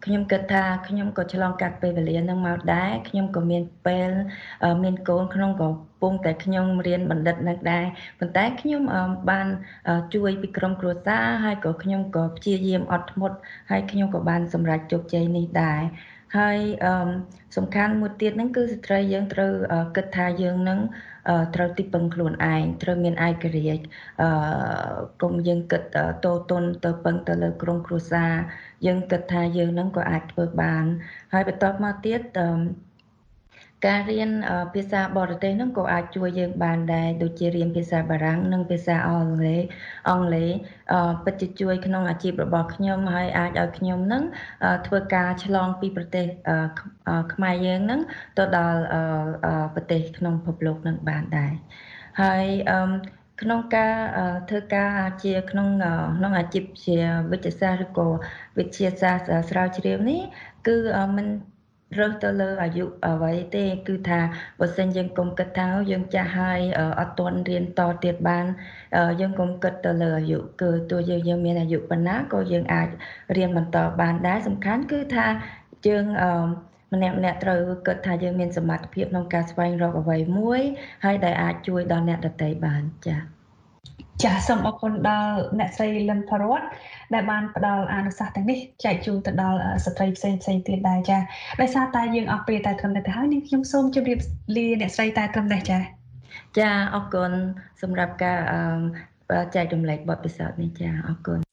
ខ្ញុំគិតថាខ្ញុំក៏ឆ្លងកាត់ពេលវេលានឹងមកដែរខ្ញុំក៏មានពេលមានកូនក្នុងកំពុងតែខ្ញុំរៀនបណ្ឌិតនឹងដែរប៉ុន្តែខ្ញុំបានជួយពីក្រុមគ្រួសារហើយក៏ខ្ញុំក៏ព្យាយាមអត់ធ្មត់ហើយខ្ញុំក៏បានសម្រេចជោគជ័យនេះដែរហើយសំខាន់មួយទៀតហ្នឹងគឺស្ត្រីយើងត្រូវគិតថាយើងនឹងត្រូវទីពឹងខ្លួនឯងត្រូវមានឯករាជ្យកុំយើងគិតតូតុនទៅពឹងទៅលើក្រុមគ្រួសារយើងគិតថាយើងនឹងក៏អាចធ្វើបានហើយបន្ទាប់មកទៀតការរៀនភាសាបរទេសហ្នឹងក៏អាចជួយយើងបានដែរដូចជារៀនភាសាបារាំងនិងភាសាអង់គ្លេសពិតជាជួយក្នុងអាជីពរបស់ខ្ញុំហើយអាចឲ្យខ្ញុំហ្នឹងធ្វើការឆ្លងពីប្រទេសខ្មែរយើងហ្នឹងទៅដល់ប្រទេសក្នុងពិភពលោកហ្នឹងបានដែរហើយក្នុងការធ្វើការជាក្នុងអាជីពជាវិទ្យាសាស្ត្រឬក៏វិទ្យាសាស្ត្រស្រាវជ្រាវនេះគឺមិនរើសទៅលើអាយុអ្វីទេគឺថាបើសិនយើងកុំគិតថាយើងចាស់ហើយអត់ទាន់រៀនតទៀតបានយើងកុំគិតទៅលើអាយុគឺទោះយើងមានអាយុប៉ុណ្ណាក៏យើងអាចរៀនបន្តបានដែរសំខាន់គឺថាយើងម្នាក់ត្រូវគិតថាយើងមានសមត្ថភាពក្នុងការស្វែងរកអ្វីមួយហើយដែលអាចជួយដល់អ្នកដទៃបានចាសសូមអរគុណដល់អ្នកស្រីលិនផារ៉ាត់ដែលបានផ្ដល់អនុសាសន៍ទាំងនេះចែកជូនទៅដល់ស្ត្រីផ្សេងទៀតដែរចាដោយសារតែយើងអស់ពេលតែត្រឹមនេះទៅហើយនាងខ្ញុំសូមជម្រាបលាអ្នកស្រីតែត្រឹមនេះចាអរគុណសម្រាប់ការចែករំលែកបទពិសោធន៍នេះចាអរគុណ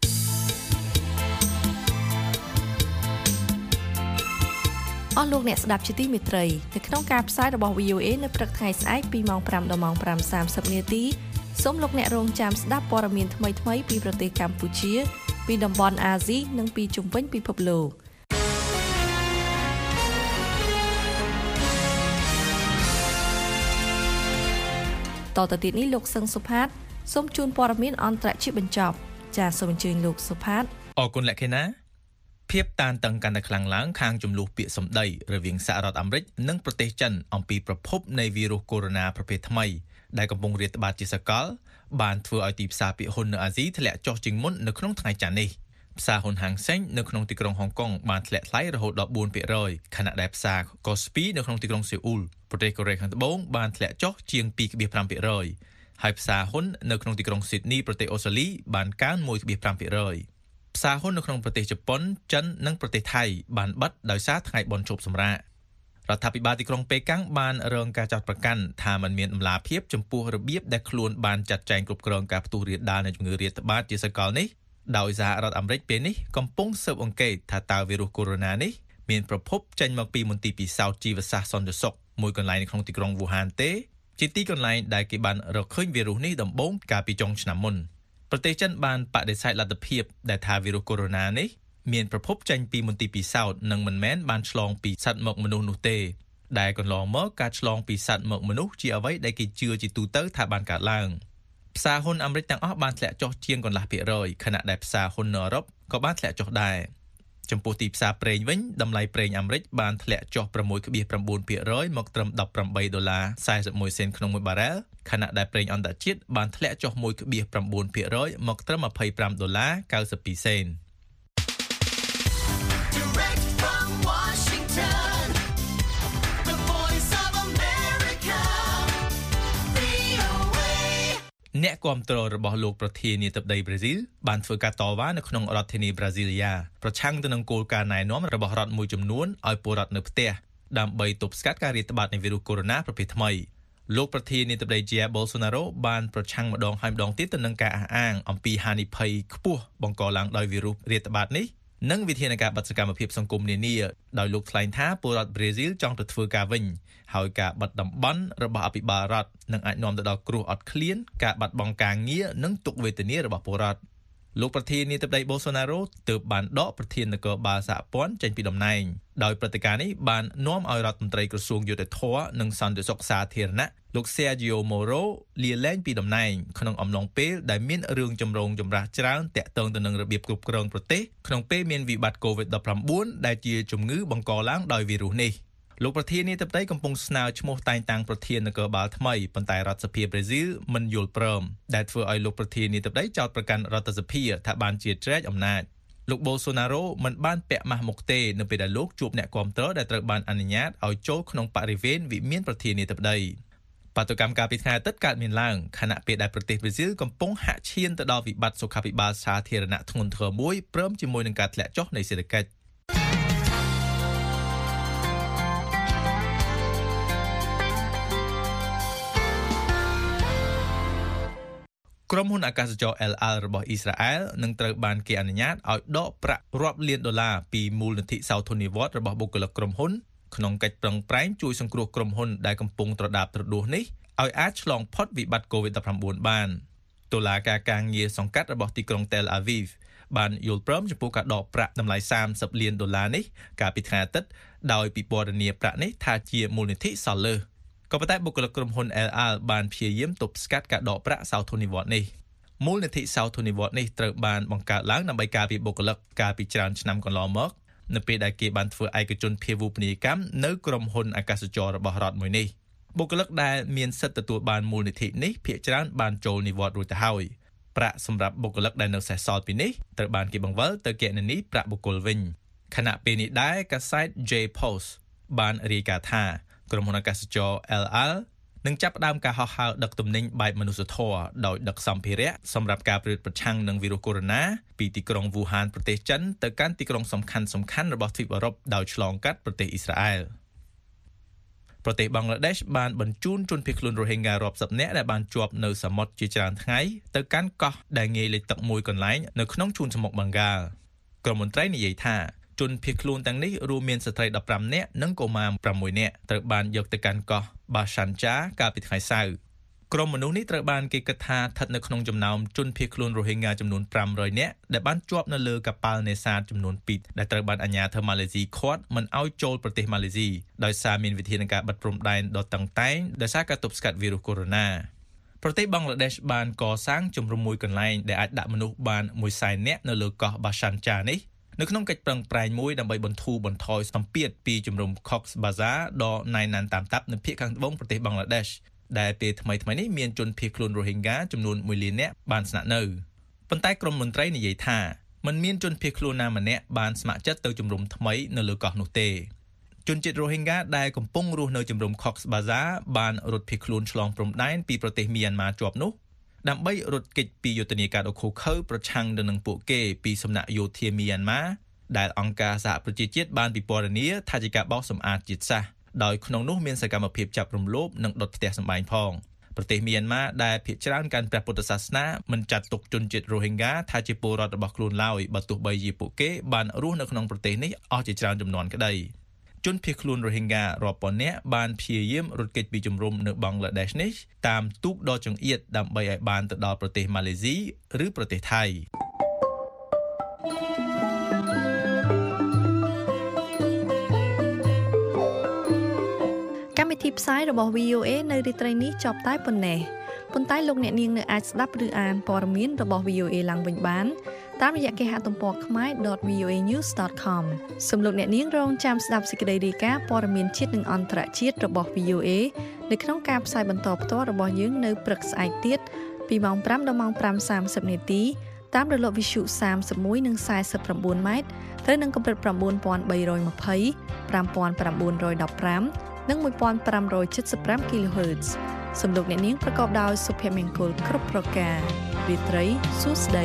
អស់លោកអ្នកស្ដាប់ជាទីមេត្រីនៅក្នុងការផ្សាយរបស់ VOA នៅព្រឹកថ្ងៃស្អែកពីម៉ោង 5 ដល់ម៉ោង 5:30 នាទីសូមលោកអ្នករងចាំស្ដាប់ព័ត៌មានថ្មីៗពីប្រទេសកម្ពុជាពីតំបន់អាស៊ីនិងពីជុំវិញពិភពលោកតទៅទៀតនេះលោកសឹងសុផាតសូមជូនព័ត៌មានអន្តរជាតិបញ្ចប់ចាសសូមអញ្ជើញលោកសុផាតអរគុណលក្ខិណាភាពតានតឹងកាន់តែខ្លាំងឡើងខាងចំនួនពាក្យសម្ដីរវាងសហរដ្ឋអាមេរិកនិងប្រទេសចិនអំពីប្រភពនៃវីរុសកូវីដ -19 ប្រភេទថ្មីដែលកំពុងរាតត្បាតជាសកលបានធ្វើឲ្យទីផ្សារពាក្យហ៊ុននៅអាស៊ីធ្លាក់ចុះជាងមុននៅក្នុងថ្ងៃច័ន្ទនេះផ្សារហ៊ុនហាងសេងនៅក្នុងទីក្រុងហុងកុងបានធ្លាក់ថ្លៃរហូតដល់ 4% ខណៈដែលផ្សារកូស្ពីនៅក្នុងទីក្រុងសេអ៊ូលប្រទេសកូរ៉េខាងត្បូងបានធ្លាក់ចុះជាង 2.5% ហើយផ្សារហ៊ុននៅក្នុងទីក្រុងស៊ីដនីប្រទេសអូស្ត្រាលីបានកើន 1.5% ផ្សារហ៊ុននៅក្នុងប្រទេសជប៉ុនចិននិងប្រទេសថៃបានបិទដោយសារថ្ងៃបុណ្យឈប់សម្រាករដ្ឋាភិបាលទីក្រុងប៉េកាំងបានរងការចោទប្រកាន់ថាมันមានអំណាចភាពចំពោះរបៀបដែលខ្លួនបានចាត់ចែងគ្រប់គ្រងការផ្ទុះរាលដាលនៃជំងឺរាតត្បាតជាសកលនេះដោយសហរដ្ឋអាមេរិកពេលនេះកំពុងស៊ើបអង្កេតថាតើវីរុសកូវីដ -19 នេះមានប្រភពចេញមកពីមន្ទីរពិសោធន៍ជីវសាស្ត្រសន្តិសុខមួយកន្លែងនៅក្នុងទីក្រុងវូហានទេជាទីកន្លែងដែលគេបានរកឃើញវីរុសនេះដំបូងកាលពីចុងឆ្នាំមុនប្រទេសចិនបានបដិសេធលទ្ធភាពដែលថាវីរុសកូវីដ -19 នេះមានប្រភពចេញពីមន្ទីរពិសោធន៍និងមិនមែនបានឆ្លងពីសត្វមកមនុស្សនោះទេដែលកន្លងមកការឆ្លងពីសត្វមកមនុស្សជាអ្វីដែលគេជឿជាទូទៅថាបានកើតឡើងផ្សារហ៊ុនអាមេរិកទាំងអស់បានធ្លាក់ចុះជាងកន្លះភាគរយខណៈដែលផ្សារហ៊ុននៅអឺរ៉ុបក៏បានធ្លាក់ចុះដែរចំពោះទីផ្សារប្រេងវិញតម្លៃប្រេងអាមេរិកបានធ្លាក់ចុះ 6.9% មកត្រឹម$18.41ក្នុង1បារ៉ែលខណៈដែលប្រេងអន្តរជាតិបានធ្លាក់ចុះ 1.9% មកត្រឹម$25.92 Direct from Washington, the voice of America, VOA. អ្នកគាំទ្ររបស់លោកប្រធានាធិបតីប្រេស៊ីលបានធ្វើការតវ៉ានៅក្នុងរដ្ឋធានីប្រេស៊ីលយ៉ាប្រឆាំងទៅនឹងគោលការណ៍ណែនាំរបស់រដ្ឋមួយចំនួនឲ្យពលរដ្ឋនៅផ្ទះដើម្បីទប់ស្កាត់ការរាតត្បាតនៃវីរុសកូវីដ -19 ប្រភេទថ្មីលោកប្រធានាធិបតី Jair Bolsonaro បានប្រឆាំងម្ដងហើយម្ដងទៀតទៅនឹងការអះអាងអំពីហានិភ័យខ្ពស់បង្កឡើងដោយវីរុសរាតត្បាតនេះនិងវិធានការបដិសកម្មភាពសង្គមនានាដោយលោកថ្លែងថាពលរដ្ឋប្រេស៊ីលចង់ទៅធ្វើការវិញហើយការបិទតំបន់របស់អភិបាលរដ្ឋនឹងអាចនាំទៅដល់គ្រោះអត់ឃ្លានការបាត់បង់ការងារនិងទុក្ខវេទនារបស់ពលរដ្ឋលោកប្រធានាធិបតី Bolsonaro ទើបបានដកប្រធាននគរបាលសហព័ន្ធចេញពីតំណែងដោយព្រឹត្តិការណ៍នេះបាននាំឲ្យរដ្ឋមន្ត្រីក្រសួងយុត្តិធម៌និងសន្តិសុខសាធារណៈលោក Sergio Moro លាលែងពីតំណែងក្នុងអំឡុងពេលដែលមានរឿងចម្រូងចម្រាសច្រើនទាក់ទងទៅនឹងរបៀបគ្រប់គ្រងប្រទេសក្នុងពេលមានវិបត្តិ COVID-19 ដែលជាជំងឺបង្កឡើងដោយវីរុសនេះលោកប្រធានាធិបតីកំពុងស្នើឈ្មោះតែងតាំងប្រធាននគរបាលថ្មីប៉ុន្តែរដ្ឋសភាប្រេស៊ីលមិនយល់ព្រមដែលធ្វើឲ្យលោកប្រធានាធិបតីចោទប្រកាន់រដ្ឋសភាថាបានជាជ្រែកអំណាចលោក Bolsonaro មិនបានពាក់ម៉ាស់មុខទេនៅពេលដែលលោកជួបអ្នកគាំទ្រដែលត្រូវបានអនុញ្ញាតឲ្យចូលក្នុងបរិវេណវិមានប្រធានាធិបតីបាតុកម្មការពីថ្ងៃអាទិត្យកើតមានឡើងខណៈពេលដែលប្រទេសប្រេស៊ីលកំពុងហាក់ឈានទៅដល់វិបត្តិសុខាភិបាលសាធារណៈធ្ងន់ធ្ងរមួយព្រមជាមួយនឹងការធ្លាក់ចុះនៃសេដ្ឋកិច្ចក្រុមហ៊ុនអាកាសចរ El Al របស់អ៊ីស្រាអែលនឹងត្រូវបានគេអនុញ្ញាតឲ្យដកប្រាក់រាប់លានដុល្លារពីមូលនិធិសោធននិវត្តន៍របស់បុគ្គលិកក្រុមហ៊ុនក្នុងកិច្ចប្រឹងប្រែងជួយសង្គ្រោះក្រុមហ៊ុនដែលកំពុងត្រដាបត្រដួសនេះឲ្យអាចឆ្លងផុតវិបត្តិ COVID-19 បានតុលាការការងារសង្កាត់របស់ទីក្រុង Tel Aviv បានយល់ព្រមចំពោះការដកប្រាក់តម្លៃ$30 លាននេះកាលពីថ្ងៃអាទិត្យដោយពិពណ៌នាប្រាក់នេះថាជាមូលនិធិសល់លើសក៏ប៉ុន្តែបុគ្គលិកក្រុមហ៊ុន El Al បានព្យាយាមទប់ស្កាត់ការដកប្រាក់សោធននិវត្តន៍នេះមូលនិធិសោធននិវត្តន៍នេះត្រូវបានបង្កើតឡើងដើម្បីការពារបុគ្គលិកកាលពីច្រើនឆ្នាំកន្លងមកនៅពេលដែលគេបានធ្វើឯកជនភាវូបនីយកម្មនៅក្រុមហ៊ុនអាកាសចររបស់រដ្ឋមួយនេះបុគ្គលិកដែលមានសិទ្ធិទទួលបានមូលនិធិនេះភាគច្រើនបានចូលនិវត្តន៍រួចទៅហើយប្រាក់សម្រាប់បុគ្គលិកដែលនៅសេសសល់ពីនេះត្រូវបានគេបង្វិលទៅគណនីប្រាក់បុគ្គលវិញខណៈពេលនេះដែរកាសែត J Post បានរាយការណ៍ថាក្រុមហ៊ុនអាកាសចរ El Al នឹងចាប់ផ្ដើមការហោះហើរដឹកទំនិញបែបមនុស្សធម៌ដោយដឹកសម្ភារៈសម្រាប់ការប្រឆាំងនឹងវីរុសកូវីដ -19 ពីទីក្រុងវូហានប្រទេសចិនទៅកាន់ទីក្រុងសំខាន់ៗរបស់ទ្វីបអឺរ៉ុបដោយឆ្លងកាត់ប្រទេសអ៊ីស្រាអែលប្រទេសបង់ក្លាដេសបានបញ្ជូនជនភៀសខ្លួនរ៉ូហិងហ្គារាប់សិបនាក់ដែលបានជាប់នៅសមុទ្រជាច្រើនថ្ងៃទៅកាន់កោះដែលងាយលិចទឹកមួយកន្លែងនៅក្នុងឈូងសមុទ្របង់ហ្គាលក្រុមមន្ត្រីនិយាយថាជនភៀសខ្លួនទាំងនេះរួមមានស្ត្រី15នាក់និងកុមារ6នាក់ត្រូវបានយកទៅកាន់កោះបាសាន់ចាកាលពីថ្ងៃសៅរ៍ក្រុមមនុស្សនេះត្រូវបានគេគិតថាស្ថិតនៅក្នុងចំណោមជនភៀសខ្លួនរ៉ូហិងហ្គាចំនួន500នាក់ដែលបានជាប់នៅលើកប៉ាល់នេសាទចំនួន2ដែលត្រូវបានអាជ្ញាធរម៉ាឡេស៊ីឃាត់មិនឲ្យចូលប្រទេសម៉ាឡេស៊ីដោយសារមានវិធានការបិទព្រំដែនដ៏តឹងតែងដោយសារការទប់ស្កាត់វីរុសកូវីដ -19 ប្រទេសបង់ក្លាដេសបានកសាងជំរំមួយកន្លែងដែលអាចដាក់មនុស្សបាន100,000នាក់នៅលើកោះបាសាន់ចានេះនៅក្នុងកិច្ចប្រឹងប្រែងមួយដើម្បីបន្ធូរបន្ថយសម្ពាធពីជំរំ Cox's Bazar ដល់ណៃណានតាមតាប់នៅភាគខាងត្បូងប្រទេសបង់ក្លាដេសដែលពេលថ្មីនេះមានជនភៀសខ្លួនរ៉ូហិងហ្គាចំនួន1លាននាក់បានស្នាក់នៅប៉ុន្តែក្រុមមន្ត្រីនិយាយថាមិនមានជនភៀសខ្លួនណាម្នាក់បានស្ម័គ្រចិត្តទៅជំរំថ្មីនៅលើកោះនោះទេជនជាតិរ៉ូហិងហ្គាដែលកំពុងរស់នៅជំរំ Cox's Bazar បានរត់ភៀសខ្លួនឆ្លងព្រំដែនពីប្រទេសមីយ៉ាន់ម៉ាជាប់នោះដើម្បីរត់គេចពីយុទ្ធនាការដ៏ឃោរឃៅប្រឆាំងនឹងពួកគេពីសំណាក់យោធាមីយ៉ាន់ម៉ាដែលអង្គការសហប្រជាជាតិបានពិពណ៌នាថាជាការបោសសម្អាតជាតិសាសន៍ដោយក្នុងនោះមានសកម្មភាពចាប់រំលោភនិងដុតផ្ទះសម្បែងផងប្រទេសមីយ៉ាន់ម៉ាដែលភាគច្រើនកាន់ព្រះពុទ្ធសាសនាមិនចាត់ទុកជនជាតិរ៉ូហិងហ្គាថាជាពលរដ្ឋរបស់ខ្លួនឡើយបើទោះបីជាពួកគេបានរស់នៅក្នុងប្រទេសនេះអស់ជាច្រើនជំនាន់ក្តីជនភៀសខ្លួនរ៉ូហិងហ្គារាប់ពាន់នាក់បានព្យាយាមរត់គេចពីជំរំនៅបង់ក្លាដេសនេះតាមទូកដ៏ចង្អៀតដើម្បីឲ្យបានទៅដល់ប្រទេសម៉ាឡេស៊ីឬប្រទេសថៃកម្មវិធីផ្សាយរបស់ VOA នៅរាត្រីនេះចប់តែប៉ុណ្ណេះប៉ុន្តែលោកអ្នកនាងនៅអាចស្ដាប់ឬអានព័ត៌មានរបស់ VOA ឡើងវិញបានតាមរយៈគេហទំព័រ khmer.voanews.com សូមលោកអ្នកនាងរងចាំស្ដាប់សេចក្តីរាយការណ៍ព័ត៌មានជាតិនិងអន្តរជាតិរបស់ VOA នៅក្នុងការផ្សាយបន្តផ្ទាល់របស់យើងនៅព្រឹកស្អែកទៀតពីម៉ោង 5 ដល់ម៉ោង 5:30 នាទីតាមរលកវិទ្យុ31និង49 ម៉ែត្រត្រូវនឹងកម្រិត 9320 5915 និង 1575 kHz សំឡេងអ្នកនាងប្រកបដោយសុភមង្គលគ្រប់ប្រការរាត្រីសួស្តី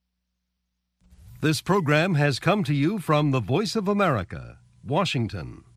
This program has come to you from the Voice of America, Washington.